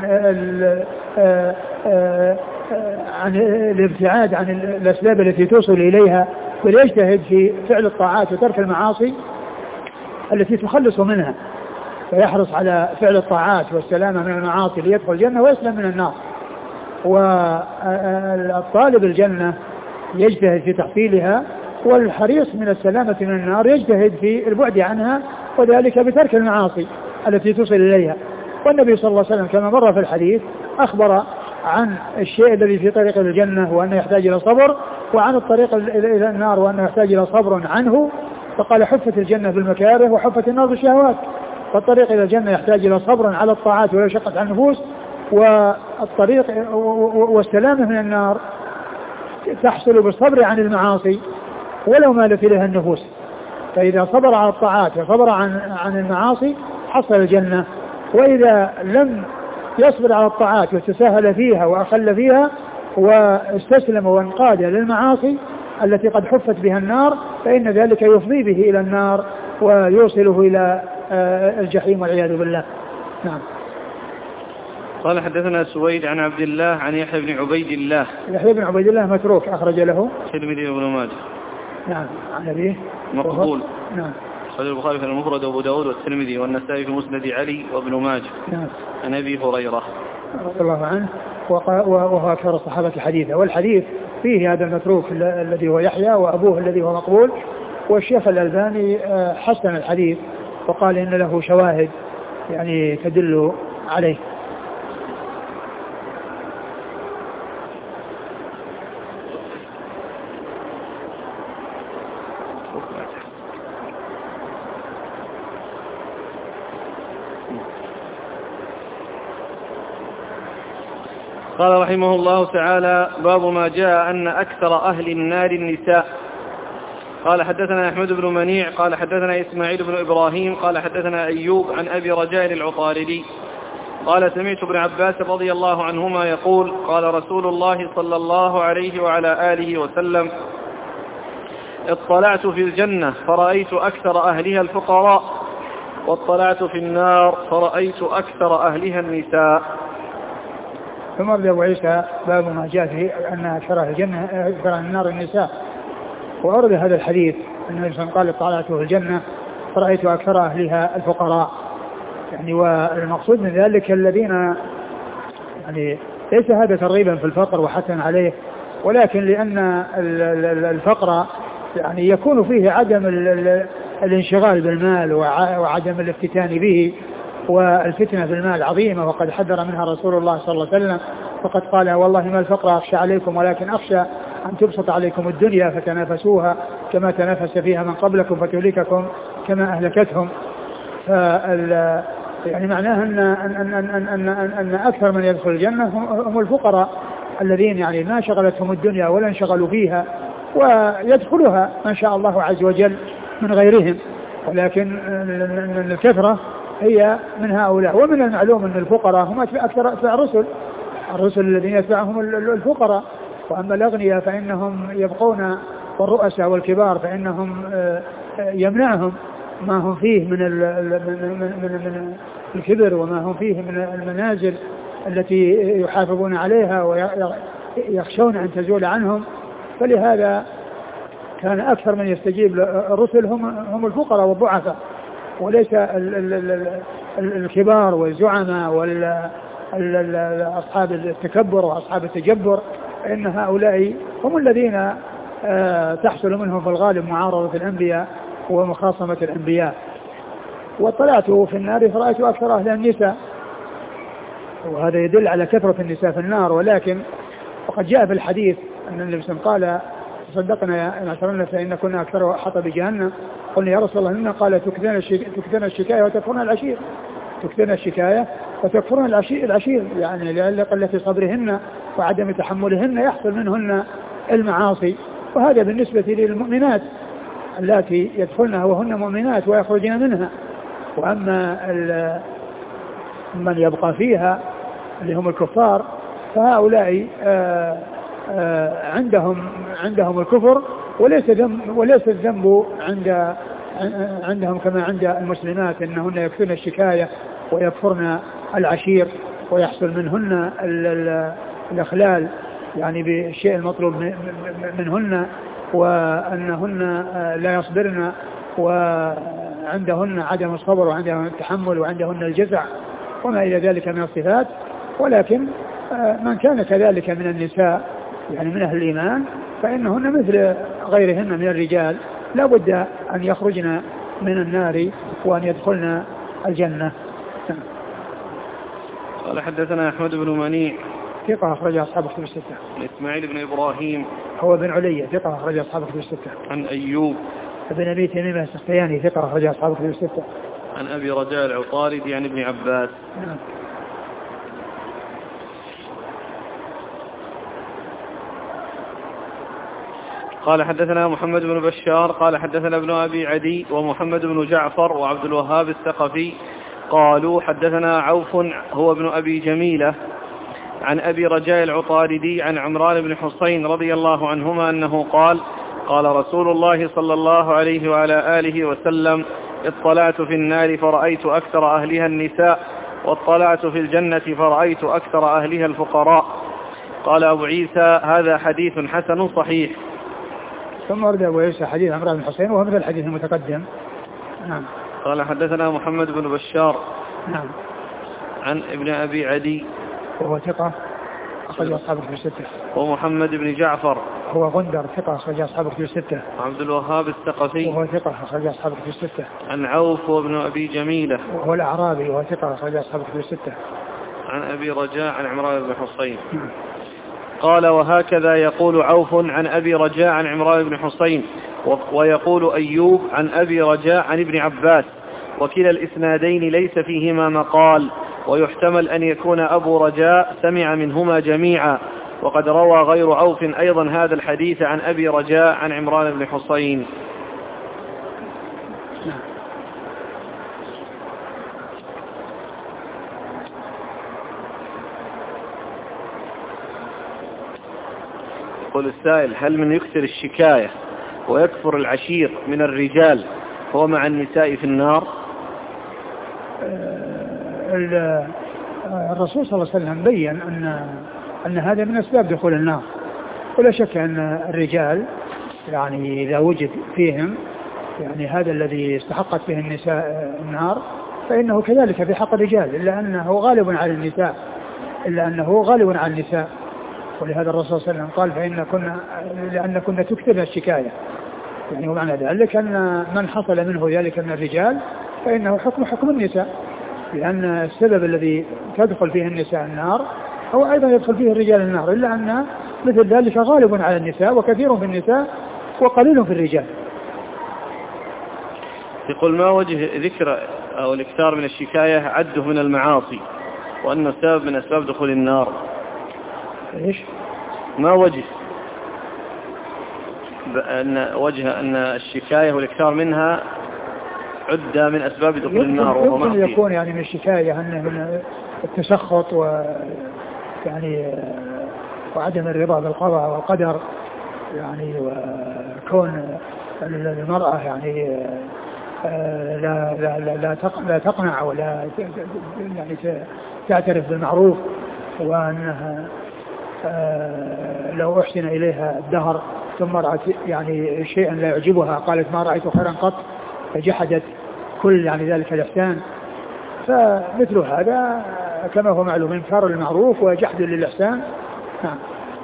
عن الابتعاد عن الأسباب التي توصل إليها، وليجتهد في فعل الطاعات وترك المعاصي التي تخلص منها، فيحرص على فعل الطاعات والسلامة من المعاصي ليدخل الجنة ويسلم من النار. والطالب الجنة يجتهد في تحصيلها، والحريص من السلامة من النار يجتهد في البعد عنها وذلك بترك المعاصي التي توصل إليها. والنبي صلى الله عليه وسلم كما مر في الحديث أخبر عن الشيء الذي في طريق الجنة وأنه يحتاج إلى صبر، وعن الطريق إلى النار وأنه يحتاج إلى صبر عنه، فقال حفت الجنة بالمكاره وحفت النار بالشهوات. فالطريق إلى الجنة يحتاج إلى صبر على الطاعات ولا شقة عن النفوس، والطريق والسلامة من النار تحصل بالصبر عن المعاصي ولو مالت إليها النفوس. فإذا صبر على الطاعات وصبر عن عن المعاصي حصل الجنة، وإذا لم يصبر على الطاعات وتساهل فيها وأخل فيها واستسلم وانقاد للمعاصي التي قد حفت بها النار فإن ذلك يفضي به إلى النار ويوصله إلى الجحيم والعياذ بالله. نعم. قال حدثنا سويد عن عبد الله عن يحيى بن عبيد الله. يحيى بن عبيد الله متروك أخرج له الترمذي وابن ماجه. نعم. عن أبيه مقبول. نعم. قال البخاري في المفرد وابو داود والترمذي والنسائي في مسند علي وابن ماجه. نعم. عن ابي هريره رضي الله عنه وهو أكثر الصحابة حديثا. والحديث فيه هذا المتروك الذي هو يحيى وأبوه الذي هو مقبول. والشيخ الألباني حسن الحديث وقال إن له شواهد يعني تدل عليه. قال رحمه الله تعالى باب ما جاء أن أكثر أهل النار النساء. قال حدثنا أحمد بن منيع قال حدثنا إسماعيل بن إبراهيم قال حدثنا أيوب عن أبي رجاء العطاردي قال سمعت ابن عباس رضي الله عنهما يقول قال رسول الله صلى الله عليه وعلى آله وسلم اطلعت في الجنة فرأيت أكثر أهلها الفقراء، واطلعت في النار فرأيت أكثر أهلها النساء. ثم أبدأ أبو عيسى باب ما جاء فيه أن أكثر الجنة أكثر النار النساء. وأورد هذا الحديث أن الإنسان قال اطلعت في الجنة فرأيت أكثر أهلها الفقراء، يعني والمقصود من ذلك الذين يعني ليس هذا ترغيبا في الفقر وحثا عليه، ولكن لأن الفقر يعني يكون فيه عدم الانشغال بالمال وعدم الافتتان به، والفتنة بالمال عظيمة وقد حذر منها رسول الله صلى الله عليه وسلم، فقد قال والله ما الفقر أخشى عليكم ولكن أخشى أن تبسط عليكم الدنيا فتنافسوها كما تنافس فيها من قبلكم فتهلككم كما أهلكتهم. فال يعني معناه أن, أن, أن, أن, أن, أن أكثر من يدخل الجنة هم الفقراء الذين يعني ما شغلتهم الدنيا ولا انشغلوا فيها، ويدخلها ما شاء الله عز وجل من غيرهم، ولكن الكثرة هي من هؤلاء. ومن المعلوم أن الفقراء هم أكثر أتباع الرسل الرسل الذين يتبعهم الفقراء، وأما الأغنياء فإنهم يبقون، والرؤساء والكبار فإنهم يمنعهم ما هم فيه من من الكبر وما هم فيه من المنازل التي يحافظون عليها ويخشون أن تزول عنهم. فلهذا كان أكثر من يستجيب للرسل هم هم الفقراء والضعفاء، وليس الكبار والزعماء والأصحاب التكبر وأصحاب التجبر، إن هؤلاء هم الذين تحصل منهم في الغالب معارضة الأنبياء ومخاصمة الأنبياء. واطلعت في النار فرأيت أكثر أهل النساء، وهذا يدل على كثرة النساء في النار. ولكن وقد جاء في الحديث أن النبي صلى الله عليه وسلم قال تصدقنا يا معشرنا فإن كنا أكثر حطب بجهنم. قلنا يا رسول الله إننا قال تكثرنا الشكاية وتكفرنا العشير، تكثرنا الشكاية وتكفرنا العشير، يعني لقلة صبرهن وعدم تحملهن يحصل منهن المعاصي. وهذا بالنسبة للمؤمنات التي يدخلنها وهن مؤمنات ويخرجن منها. وأما من يبقى فيها اللي هم الكفار فهؤلاء آآ آآ عندهم عندهم الكفر، وليس ذنب وليس الذنب عند عندهم كما عند المسلمات أنهن يكثرن الشكاية ويكفرن العشير ويحصل منهن الإخلال يعني بالشيء المطلوب منهن، وأنهن لا يصبرن وعندهن عدم الصبر وعندهن التحمل وعندهن الجزع وما إلى ذلك من الصفات. ولكن من كان كذلك من النساء يعني من أهل الإيمان فإنهن مثل غيرهن من الرجال لا بد أن يخرجن من النار وأن يدخلن الجنة. قال حدثنا أحمد بن منيع ثقة أخرج أصحاب كتب الستة. إسماعيل بن إبراهيم هو بن علي ثقة أخرج أصحاب كتب الستة. عن أيوب بن أبي تميم السختياني ثقة أخرج أصحاب كتب الستة. عن أبي رجاء العطاردي عن ابن عباس. نعم. قال حدثنا محمد بن بشار قال حدثنا ابن أبي عدي ومحمد بن جعفر وعبد الوهاب الثقفي قالوا حدثنا عوف هو ابن أبي جميلة عن أبي رجاء العطاردي عن عمران بن حسين رضي الله عنهما أنه قال قال رسول الله صلى الله عليه وعلى آله وسلم اطلعت في النار فرأيت أكثر أهلها النساء واطلعت في الجنة فرأيت أكثر أهلها الفقراء. قال أبو عيسى هذا حديث حسن صحيح. ثم ورد أبو عيسى حديث عمران بن حسين وهو مثل الحديث المتقدم. نعم. قال حدثنا محمد بن بشار نعم عن ابن أبي عدي وهو ثقة أخرج أصحاب كتب الستة. ومحمد بن جعفر هو غندر ثقة أخرج أصحاب كتب الستة. عبد الوهاب الثقفي وهو ثقة أخرج أصحاب كتب الستة. عن عوف وابن أبي جميلة وهو الأعرابي وهو ثقة أخرج أصحاب كتب الستة. عن أبي رجاء عن عمران بن حسين. قال وهكذا يقول عوف عن أبي رجاء عن عمران بن حسين ويقول أيوب عن أبي رجاء عن ابن عباس، وكلا الإسنادين ليس فيهما مقال، ويحتمل أن يكون أبو رجاء سمع منهما جميعا. وقد روى غير عوف أيضا هذا الحديث عن أبي رجاء عن عمران بن حسين. يقول السائل هل من يكثر الشكاية ويكفر العشير من الرجال هو مع النساء في النار؟ الرسول صلى الله عليه وسلم بين أن أن هذا من أسباب دخول النار، ولا شك أن الرجال يعني إذا وجد فيهم يعني هذا الذي استحقت به النساء النار فإنه كذلك في حق الرجال، إلا أنه غالب على النساء إلا أنه غالب على النساء. ولهذا الرسول صلى الله عليه وسلم قال فإن كنا لأن كنا تكثرن الشكاية، يعني ومعنى ذلك أن من حصل منه ذلك من الرجال فإنه حكم حكم النساء، لأن السبب الذي تدخل فيه النساء النار هو أيضا يدخل فيه الرجال النار، إلا أن مثل ذلك غالب على النساء وكثير في النساء وقليل في الرجال. يقول ما وجه ذكر أو الاكثار من الشكاية عده من المعاصي وأنه سبب من أسباب دخول النار؟ إيش؟ ما وجه أن وجه أن الشكاية والاكثار منها عدة من أسباب دخول النار؟ يمكن يكون يعني من الشكاية أنه من التسخط يعني وعدم الرضا بالقضاء والقدر يعني وكون المرأة يعني لا لا لا لا تقنع ولا يعني تعترف بالمعروف، وأنها لو أحسن إليها الدهر ثم رأت يعني شيئا لا يعجبها قالت ما رأيت خيرا قط، فجحدت كل يعني ذلك الإحسان. فمثل هذا كما هو معلوم انكار المعروف وجحد للإحسان. نعم.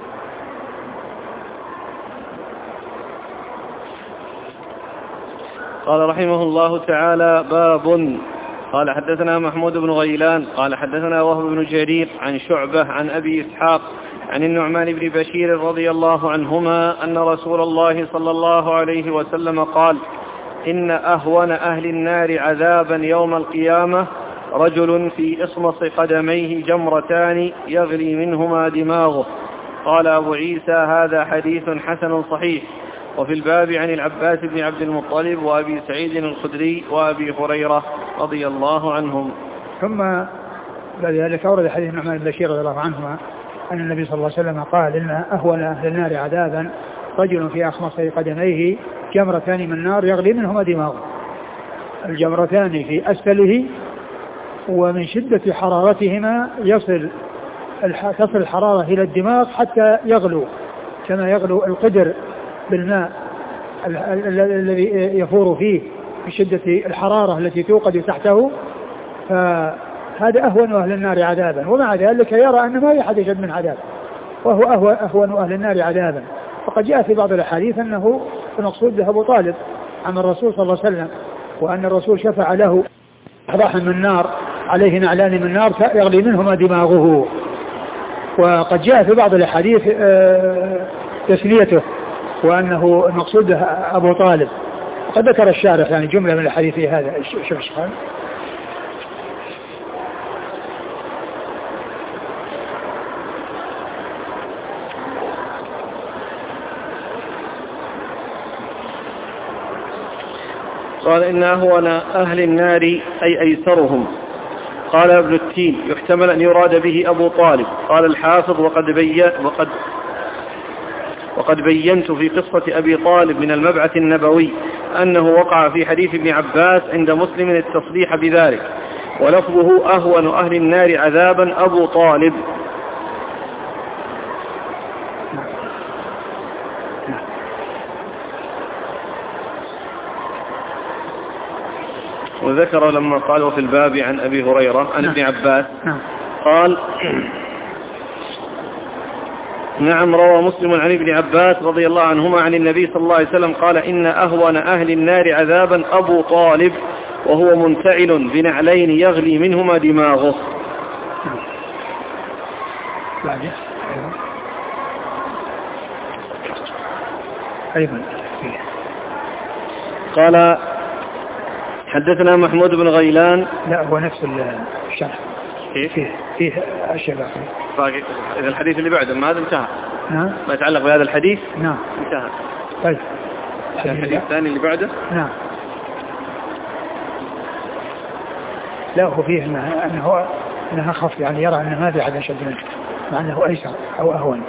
قال رحمه الله تعالى: باب. قال حدثنا محمود بن غيلان قال حدثنا وهب بن جرير عن شعبة عن أبي إسحاق عن النعمان بن بشير رضي الله عنهما أن رسول الله صلى الله عليه وسلم قال: إن أهون أهل النار عذابا يوم القيامة رجل في إصمص قدميه جمرتان يغلي منهما دماغه. قال أبو عيسى: هذا حديث حسن صحيح. وفي الباب عن العباس بن عبد المطلب وأبي سعيد الخدري وأبي هريرة رضي الله عنهم. ثم بعد ذلك أورد حديث النعمان بن بشير رضي الله عنهما أن النبي صلى الله عليه وسلم قال: إن أهون أهل النار عذابا رجل في أخمص قدميه جمرتان من النار يغلي منهما دماغه. الجمرتان في أسفله، ومن شدة حرارتهما يصل تصل الحرارة إلى الدماغ حتى يغلو كما يغلو القدر بالماء الذي يفور فيه بشدة الحرارة التي توقد تحته. فهذا أهون أهل النار عذابا، ومع ذلك يرى أن ما يحد يشد من عذاب، وهو أهون أهل النار عذابا. فقد جاء في بعض الأحاديث أنه المقصود به أبو طالب عن الرسول صلى الله عليه وسلم، وأن الرسول شفع له أضاح من النار عليه نعلان من النار يغلي منهما دماغه. وقد جاء في بعض الأحاديث تسميته وأنه المقصود به أبو طالب. وقد ذكر الشارح يعني جملة من الحديث هذا. شوف الشيخان. قال: إن أهون أهل النار أي أيسرهم. قال ابن التين: يحتمل أن يراد به أبو طالب. قال الحافظ: وقد, بي وقد, وقد بينت في قصة أبي طالب من المبعث النبوي أنه وقع في حديث ابن عباس عند مسلم التصريح بذلك، ولفظه أهون أهل النار عذابا أبو طالب. وذكر لما قالوا في الباب عن أبي هريرة عن ابن عباس قال: نعم، روى مسلم عن ابن عباس رضي الله عنهما عن النبي صلى الله عليه وسلم قال: إن أهون أهل النار عذابا أبو طالب وهو منتعل بنعلين يغلي منهما دماغه. أيضا قال: حدثنا محمود بن غيلان. لا، هو نفس الشرح فيه فيه, فيه أشياء باقي. إذا الحديث اللي بعده ما هذا انتهى. نعم. ما يتعلق بهذا الحديث. نعم. انتهى. طيب. الحديث الثاني اللي بعده. نعم. لا، هو فيه أنه أنه أنها أخف، يعني يرى أنه ما في أحد أشد منه، مع أنه أيسر أو أهون.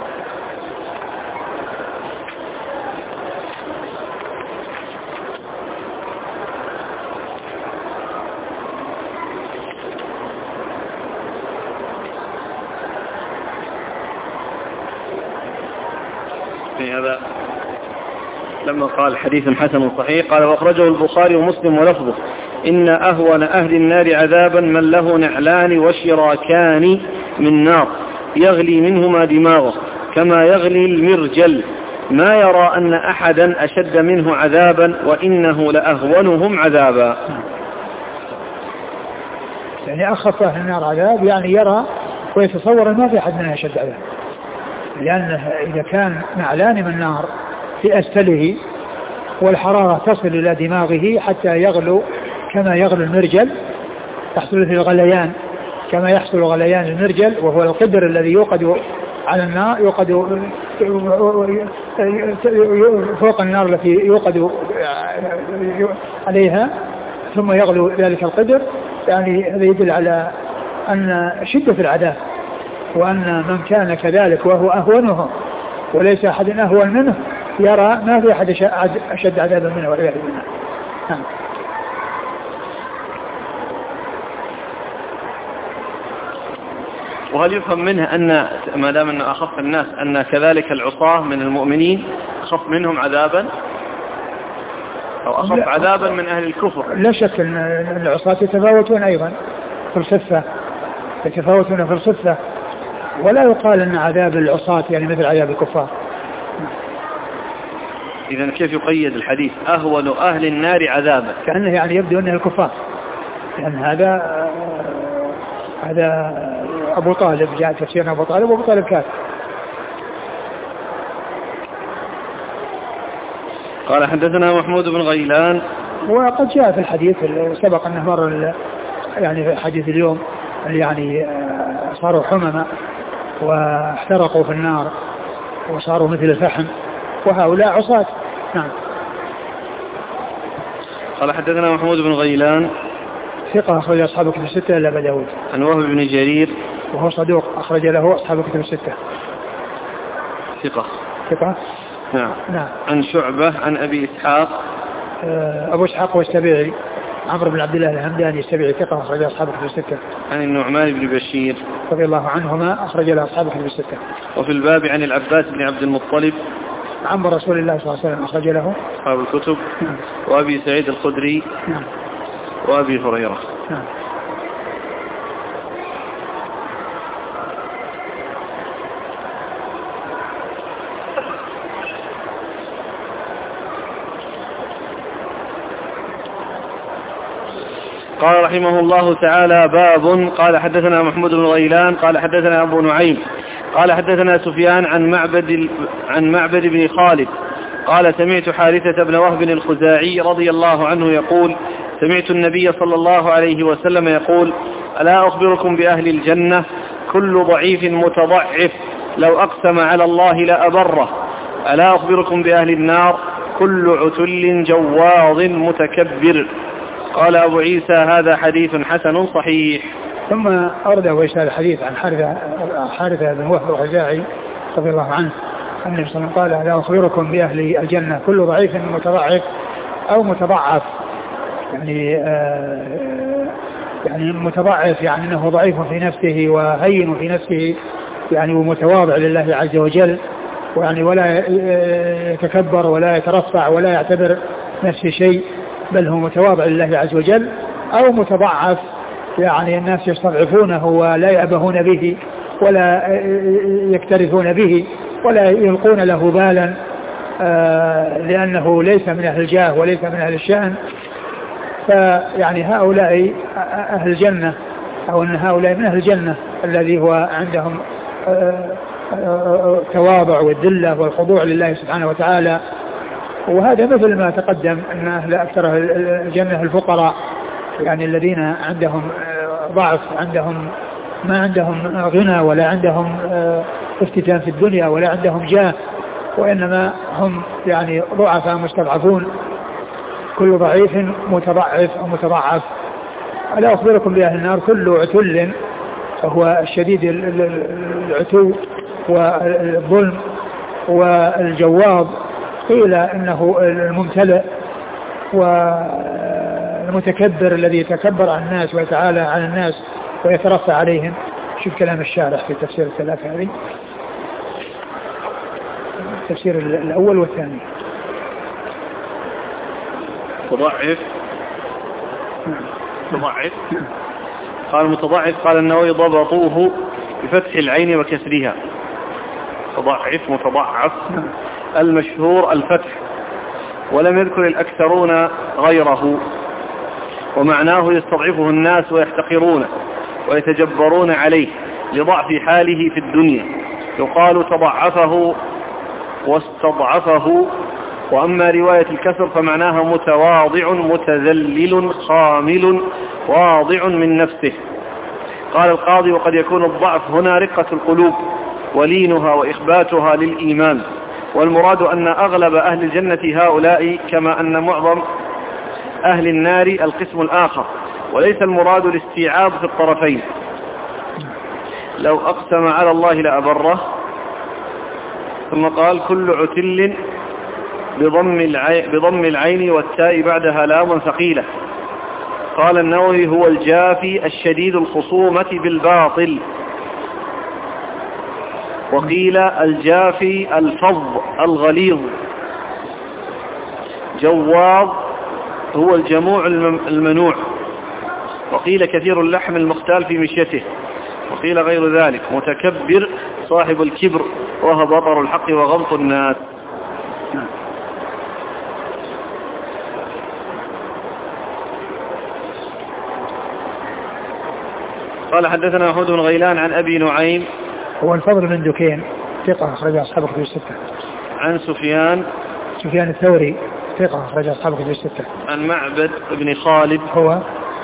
هذا لما قال حديث حسن صحيح قال: واخرجه البخاري ومسلم ولفظه: إن أهون أهل النار عذابا من له نعلان وشراكان من نار يغلي منهما دماغه كما يغلي المرجل، ما يرى أن أحدا أشد منه عذابا وإنه لأهونهم عذابا. يعني أخف أهل النار عذاب، يعني يرى ويتصور ما في أحد منها أشد عذاب، لأنه إذا كان نعلان من النار في أسفله والحرارة تصل إلى دماغه حتى يغلو كما يغلو المرجل، تحصل في الغليان كما يحصل غليان المرجل، وهو القدر الذي يوقد على النار، يوقد فوق النار التي يوقد عليها ثم يغلو ذلك القدر. يعني هذا يدل على أن شدة العذاب وأن من كان كذلك وهو أهونهم وليس أحد أهون منه يرى ما في أحد أشد عذابا منه والعياذ بالله. وهل يفهم منه أن ما دام أنه أخف الناس أن كذلك العصاة من المؤمنين أخف منهم عذابا أو أخف عذابا من أهل الكفر؟ لا شك أن العصاة يتفاوتون أيضا في الخفة، يتفاوتون في الخفة، ولا يقال أن عذاب العصاة يعني مثل عذاب الكفار. إذن كيف يقيد الحديث أهون أهل النار عذابا؟ كأنه يعني يبدو أنه الكفار، لأن هذا هذا أبو طالب جاء تفسيرنا أبو طالب وأبو طالب كافر. قال حدثنا محمود بن غيلان. وقد جاء في الحديث سبق أنه مر يعني في حديث اليوم يعني صاروا حمما واحترقوا في النار وصاروا مثل الفحم وهؤلاء عصاة. نعم. قال حدثنا محمود بن غيلان ثقة أخرج أصحاب كتب الستة إلا أبا داود. عن وهب بن جرير وهو صدوق أخرج له أصحاب كتب الستة. ثقة ثقة. نعم. نعم. عن شعبة عن أبي إسحاق أبو إسحاق والسبيعي عمرو بن عبد الله الهمداني السبيعي ثقة أخرج أصحاب كتب الستة. عن النعمان بن بشير رضي الله عنهما أخرج له أصحاب كتب الستة. وفي الباب عن العباس بن عبد المطلب عم رسول الله صلى الله عليه وسلم أخرج له أصحاب الكتب. نعم. وأبي سعيد الخدري. نعم. وأبي هريرة. نعم. قال رحمه الله تعالى باب. قال حدثنا محمود بن غيلان قال حدثنا أبو نعيم قال حدثنا سفيان عن معبد عن معبد بن خالد قال سمعت حارثة بن وهب الخزاعي رضي الله عنه يقول سمعت النبي صلى الله عليه وسلم يقول ألا أخبركم بأهل الجنة كل ضعيف متضعف لو أقسم على الله لأبره. ألا أخبركم بأهل النار كل عتل جواظ متكبر. قال أبو عيسى هذا حديث حسن صحيح. ثم أرد أبو عيسى الحديث عن حارثة حارثة بن وهب الخزاعي رضي الله عنه أن النبي صلى الله عليه وسلم قال ألا أخبركم بأهل الجنة كل ضعيف متضعف أو متضعف يعني آه يعني متضعف يعني أنه ضعيف في نفسه وهين في نفسه يعني ومتواضع لله عز وجل ويعني ولا يتكبر ولا يترفع ولا يعتبر نفسه شيء بل هو متواضع لله عز وجل. أو متضعف يعني الناس يستضعفونه ولا يأبهون به ولا يكترثون به ولا يلقون له بالا آه لأنه ليس من أهل الجاه وليس من أهل الشأن. فيعني هؤلاء أهل الجنة أو أن هؤلاء من أهل الجنة الذي هو عندهم تواضع والذلة والخضوع لله سبحانه وتعالى. وهذا مثل ما تقدم أن أهل أكثر الجنة الفقراء يعني الذين عندهم ضعف عندهم ما عندهم غنى ولا عندهم افتتان في الدنيا ولا عندهم جاه وإنما هم يعني ضعفاء مستضعفون كل ضعيف متضعف أو متضعف. ألا أخبركم بأهل النار كل عتل وهو الشديد العتو والظلم والجواظ قيل إنه الممتلئ والمتكبر الذي يتكبر عن الناس ويتعالى عن الناس ويترفع عليهم. شوف كلام الشارح في تفسير الثلاثة هذه التفسير الأول والثاني. متضعف متضعف قال متضعف قال النووي ضبطوه بفتح العين وكسرها. متضعف متضعف المشهور الفتح ولم يذكر الأكثرون غيره ومعناه يستضعفه الناس ويحتقرونه ويتجبرون عليه لضعف حاله في الدنيا يقال تضعفه واستضعفه. وأما رواية الكسر فمعناها متواضع متذلل خامل واضع من نفسه. قال القاضي وقد يكون الضعف هنا رقة القلوب ولينها وإخباتها للإيمان والمراد أن أغلب أهل الجنة هؤلاء كما أن معظم أهل النار القسم الآخر وليس المراد الاستيعاب في الطرفين. لو أقسم على الله لأبره. ثم قال كل عتل بضم العين, بضم العين والتاء بعدها لام ثقيلة. قال النووي هو الجافي الشديد الخصومة بالباطل. وقيل الجافي الفظ الغليظ. جواظ هو الجموع المنوع. وقيل كثير اللحم المختال في مشيته. وقيل غير ذلك. متكبر صاحب الكبر وهو بطر الحق وغمط الناس. قال حدثنا محمود بن غيلان عن أبي نعيم هو الفضل بن دكين ثقة أخرج أصحاب الكتب الستة. عن سفيان سفيان الثوري ثقة أخرج أصحاب الكتب الستة. عن معبد بن خالد هو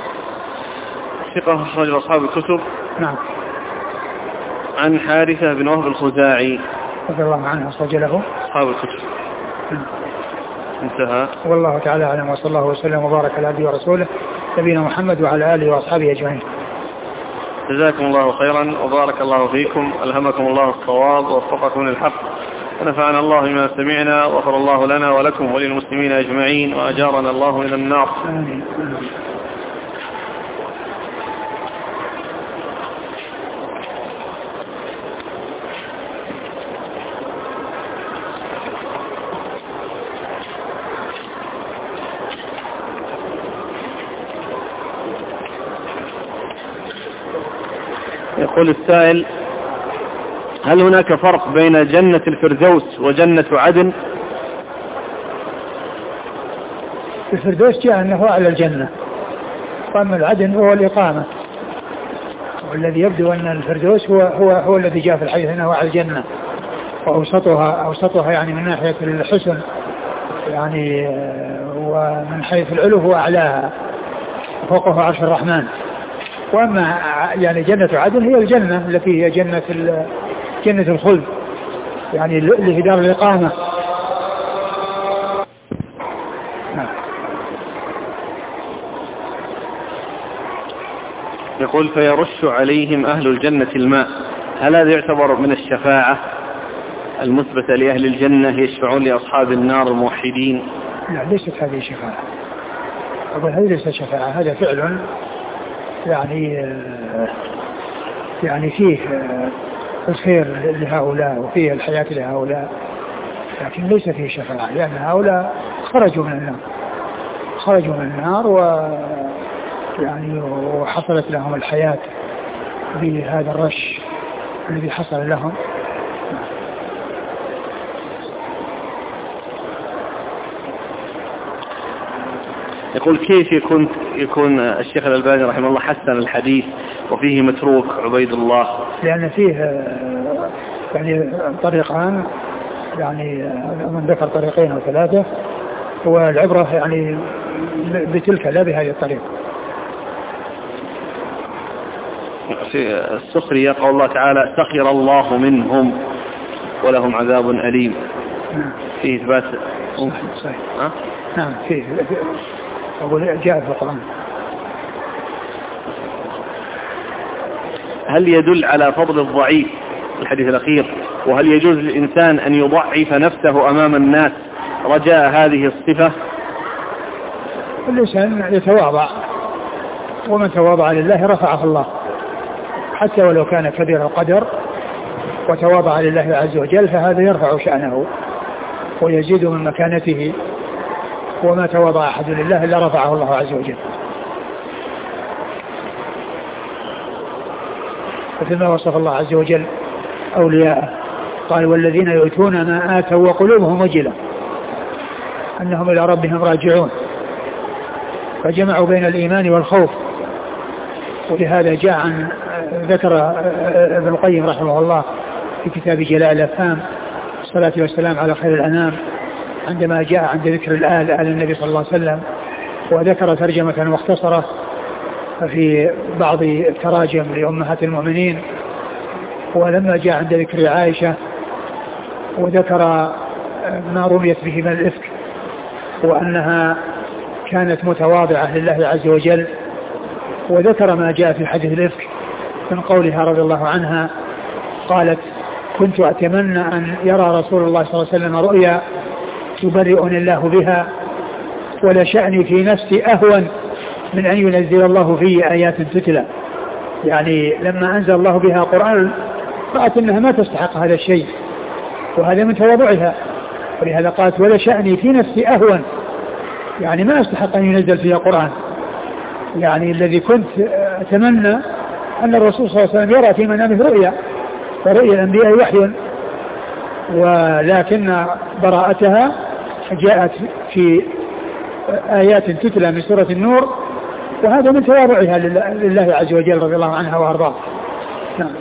ثقة أخرج أصحاب الكتب. نعم. عن حارثة بن وهب الخزاعي رضي الله عنه أخرج له أصحاب الكتب. نعم. انتهى. والله تعالى أعلم وصلى الله وسلم وبارك على عبده ورسوله نبينا محمد وعلى آله وأصحابه أجمعين. جزاكم الله خيرا وبارك الله فيكم. ألهمكم الله الصواب ووفقكم للحق ونفعنا الله بما سمعنا وغفر الله لنا ولكم وللمسلمين أجمعين وأجارنا الله من النار. آمين. يقول السائل هل هناك فرق بين جنة الفردوس وجنة عدن؟ الفردوس جاء أنه على الجنة وأما العدن هو الإقامة والذي يبدو أن الفردوس هو, هو, هو الذي جاء في الحديث أنه على الجنة وأوسطها أوسطها يعني من ناحية الحسن يعني ومن حيث العلو هو أعلاها فوقه عرش الرحمن. وأما يعني جنة عدن هي الجنة التي هي جنة جنة الخلد يعني اللي في دار الإقامة. يقول فيرش عليهم أهل الجنة الماء، هل هذا يعتبر من الشفاعة المثبتة لأهل الجنة يشفعون لأصحاب النار الموحدين؟ لا ليست هذه شفاعة. أقول هذه ليست شفاعة، هذا فعل يعني يعني فيه الخير لهؤلاء وفيه الحياة لهؤلاء، لكن ليس فيه شفاعة لأن هؤلاء خرجوا من النار خرجوا من النار و يعني وحصلت لهم الحياة بهذا الرش الذي حصل لهم. يقول كيف يكون يكون الشيخ الألباني رحمه الله حسن الحديث وفيه متروك عبيد الله؟ لأن فيه يعني طريقان، يعني من ذكر طريقين أو ثلاثة، والعبرة يعني بتلك لا بهذه الطريقة. في السخرية قول الله تعالى سخر الله منهم ولهم عذاب أليم. نعم. فيه إثبات صحيح صحيح. أه؟ نعم فيه أقول جاء في القرآن. هل يدل على فضل الضعيف الحديث الأخير؟ وهل يجوز للإنسان أن يضعف نفسه أمام الناس رجاء هذه الصفة؟ الإنسان يتواضع، ومن تواضع لله رفعه الله حتى ولو كان كبير القدر وتواضع لله عز وجل فهذا يرفع شأنه ويزيد من مكانته، وما تواضع أحد لله إلا رفعه الله عز وجل. فيما وصف الله عز وجل أولياءه قال والذين يؤتون ما آتوا وقلوبهم وجلة أنهم إلى ربهم راجعون، فجمعوا بين الإيمان والخوف. ولهذا جاء عن ذكر ابن القيم رحمه الله في كتاب جلاء الأفهام الصلاة والسلام على خير الأنام عندما جاء عند ذكر الآل آل النبي صلى الله عليه وسلم، وذكر ترجمة مختصرة في بعض التراجم لأمهات المؤمنين. ولما جاء عند ذكر عائشة وذكر ما رميت به من الإفك وأنها كانت متواضعة لله عز وجل، وذكر ما جاء في حديث الإفك من قولها رضي الله عنها قالت كنت أتمنى أن يرى رسول الله صلى الله عليه وسلم رؤيا يبرئني الله بها ولشأني في نفسي أهون من أن ينزل الله فيه آيات تتلى. يعني لما أنزل الله بها قرآن رأت أنها ما تستحق هذا الشيء وهذا من تواضعها، ولهذا قالت ولشأني في نفسي أهون، يعني ما أستحق أن ينزل فيها قرآن. يعني الذي كنت أتمنى أن الرسول صلى الله عليه وسلم يرى في منامه رؤيا، فرؤيا الأنبياء وحي، ولكن براءتها جاءت في آيات تتلى من سورة النور، وهذا من تواضعها لله عز وجل رضي الله عنها وأرضاه. نعم.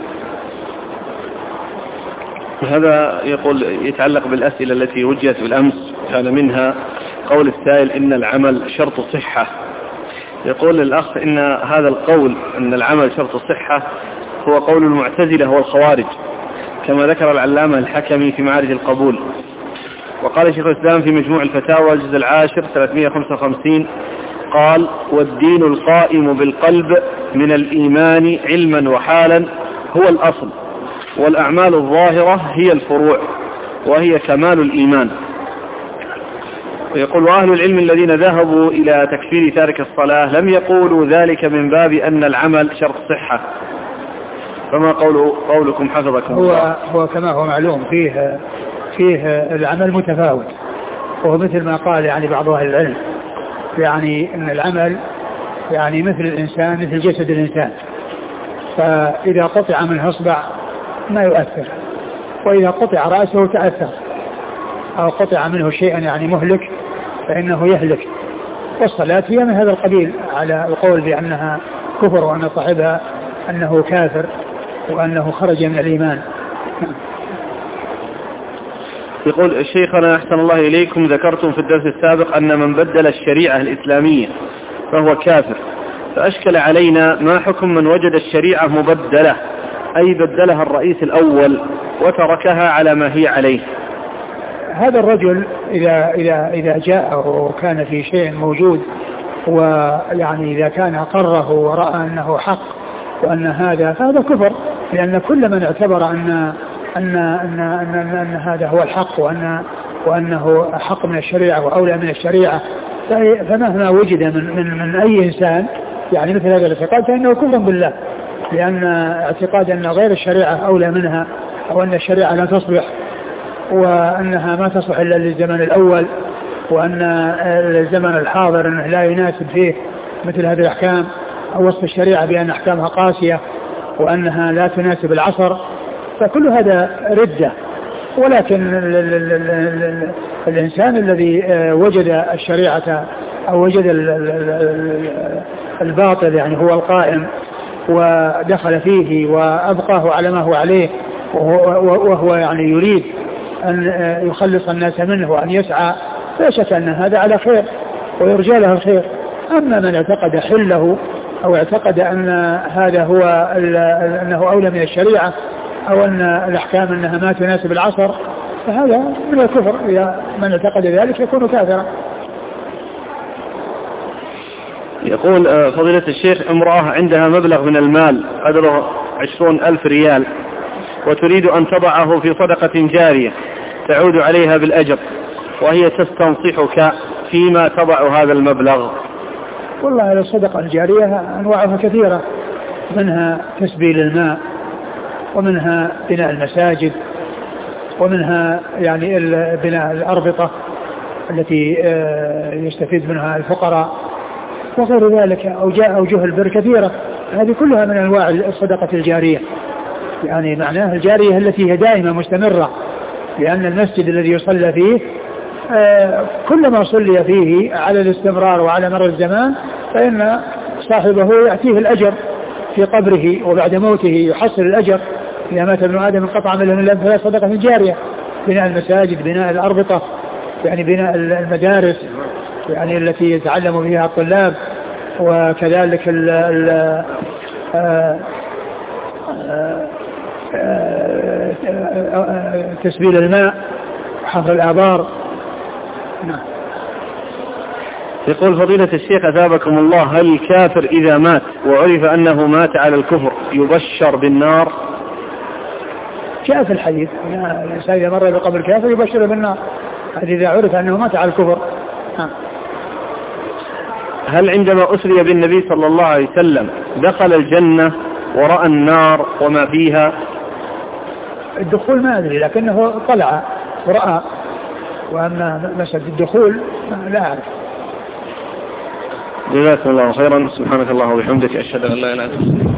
هذا يقول يتعلق بالأسئلة التي وجهت بالأمس، كان منها قول السائل إن العمل شرط صحة. يقول الأخ إن هذا القول أن العمل شرط صحة هو قول المعتزلة والخوارج كما ذكر العلامة الحكمي في معارج القبول. وقال شيخ الإسلام في مجموع الفتاوى الجزء العاشر ثلاثمائة وخمسة وخمسين قال والدين القائم بالقلب من الإيمان علما وحالا هو الأصل، والأعمال الظاهرة هي الفروع وهي كمال الإيمان. ويقول أهل العلم الذين ذهبوا إلى تكفير تارك الصلاة لم يقولوا ذلك من باب أن العمل شرط صحة، فما قول قولكم حفظكم هو الله؟ هو كما هو معلوم فيه فيه العمل متفاوت، وهو مثل ما قال يعني بعض أهل العلم، يعني أن العمل يعني مثل الإنسان مثل جسد الإنسان، فإذا قطع منه إصبع ما يؤثر، وإذا قطع رأسه تأثر، أو قطع منه شيئا يعني مهلك فإنه يهلك. والصلاة هي من هذا القبيل على القول بأنها كفر وأن صاحبها أنه كافر وأنه خرج من الإيمان. يقول شيخنا أحسن الله إليكم ذكرتم في الدرس السابق أن من بدل الشريعة الإسلامية فهو كافر، فأشكل علينا ما حكم من وجد الشريعة مبدلة، أي بدلها الرئيس الأول وتركها على ما هي عليه. هذا الرجل إذا, إذا, إذا جاء وكان في شيء موجود، ويعني إذا كان قره ورأى أنه حق وأن هذا فهذا كفر، لأن كل من اعتبر أن أن أن أن, أن, أن هذا هو الحق وأن وأنه حق من الشريعة وأولى من الشريعة، فمهما وجد من من من أي إنسان يعني مثل هذا الاعتقاد فإنه كفر بالله، لأن اعتقاد أن غير الشريعة أولى منها، أو أن الشريعة لا تصلح، وأنها ما تصلح إلا للزمن الأول، وأن الزمن الحاضر أنه لا يناسب فيه مثل هذه الأحكام، أو وصف الشريعة بأن أحكامها قاسية وأنها لا تناسب العصر، فكل هذا ردة. ولكن ال ال ال ال ال الإنسان الذي وجد الشريعة أو وجد ال ال الباطل يعني هو القائم ودخل فيه وأبقاه على ما هو عليه، وهو, وهو يعني يريد أن يخلص الناس منه وأن يسعى، لا شك أن هذا على خير ويرجى له الخير. أما من اعتقد حله أو اعتقد أن هذا هو أنه أولى من الشريعة أو أن الأحكام أنها ما تناسب العصر فهذا من الكفر، إذا من اعتقد ذلك يكون كافرا. يقول فضيلة الشيخ امرأة عندها مبلغ من المال قدره عشرون ألف ريال وتريد أن تضعه في صدقة جارية تعود عليها بالأجر، وهي تستنصحك فيما تضع هذا المبلغ. والله الصدقة الجارية أنواعها كثيرة، منها تسبيل الماء، ومنها بناء المساجد، ومنها يعني بناء الأربطة التي يستفيد منها الفقراء، وغير ذلك أوجه البر كثيرة. هذه كلها من أنواع الصدقة الجارية، يعني معناها الجارية التي هي دائمة مستمرة، لأن المسجد الذي يصلى فيه كلما صلي فيه على الاستمرار وعلى مر الزمان فإن صاحبه يأتيه الأجر في قبره وبعد موته يحصل الأجر. إذا مات ابن آدم انقطع عمله إلا فلا صدقة جارية. بناء المساجد، بناء الأربطة، يعني بناء المدارس يعني التي يتعلم فيها الطلاب، وكذلك ال ال تسبيل الماء، حفر الآبار. نعم. يقول فضيلة الشيخ أثابكم الله، هل الكافر إذا مات وعرف أنه مات على الكفر يبشر بالنار؟ جاء في الحديث الإنسان إذا مر بقبر الكافر يبشر بالنار، هذا إذا عرف أنه مات على الكفر. ها. هل عندما أسري بالنبي صلى الله عليه وسلم دخل الجنة ورأى النار وما فيها؟ الدخول ما أدري، لكنه طلع ورأى، وأما مسألة الدخول لا أعرف. جزاكم الله خيرا. سبحانك الله وبحمدك، أشهد أن لا إله إلا أنت.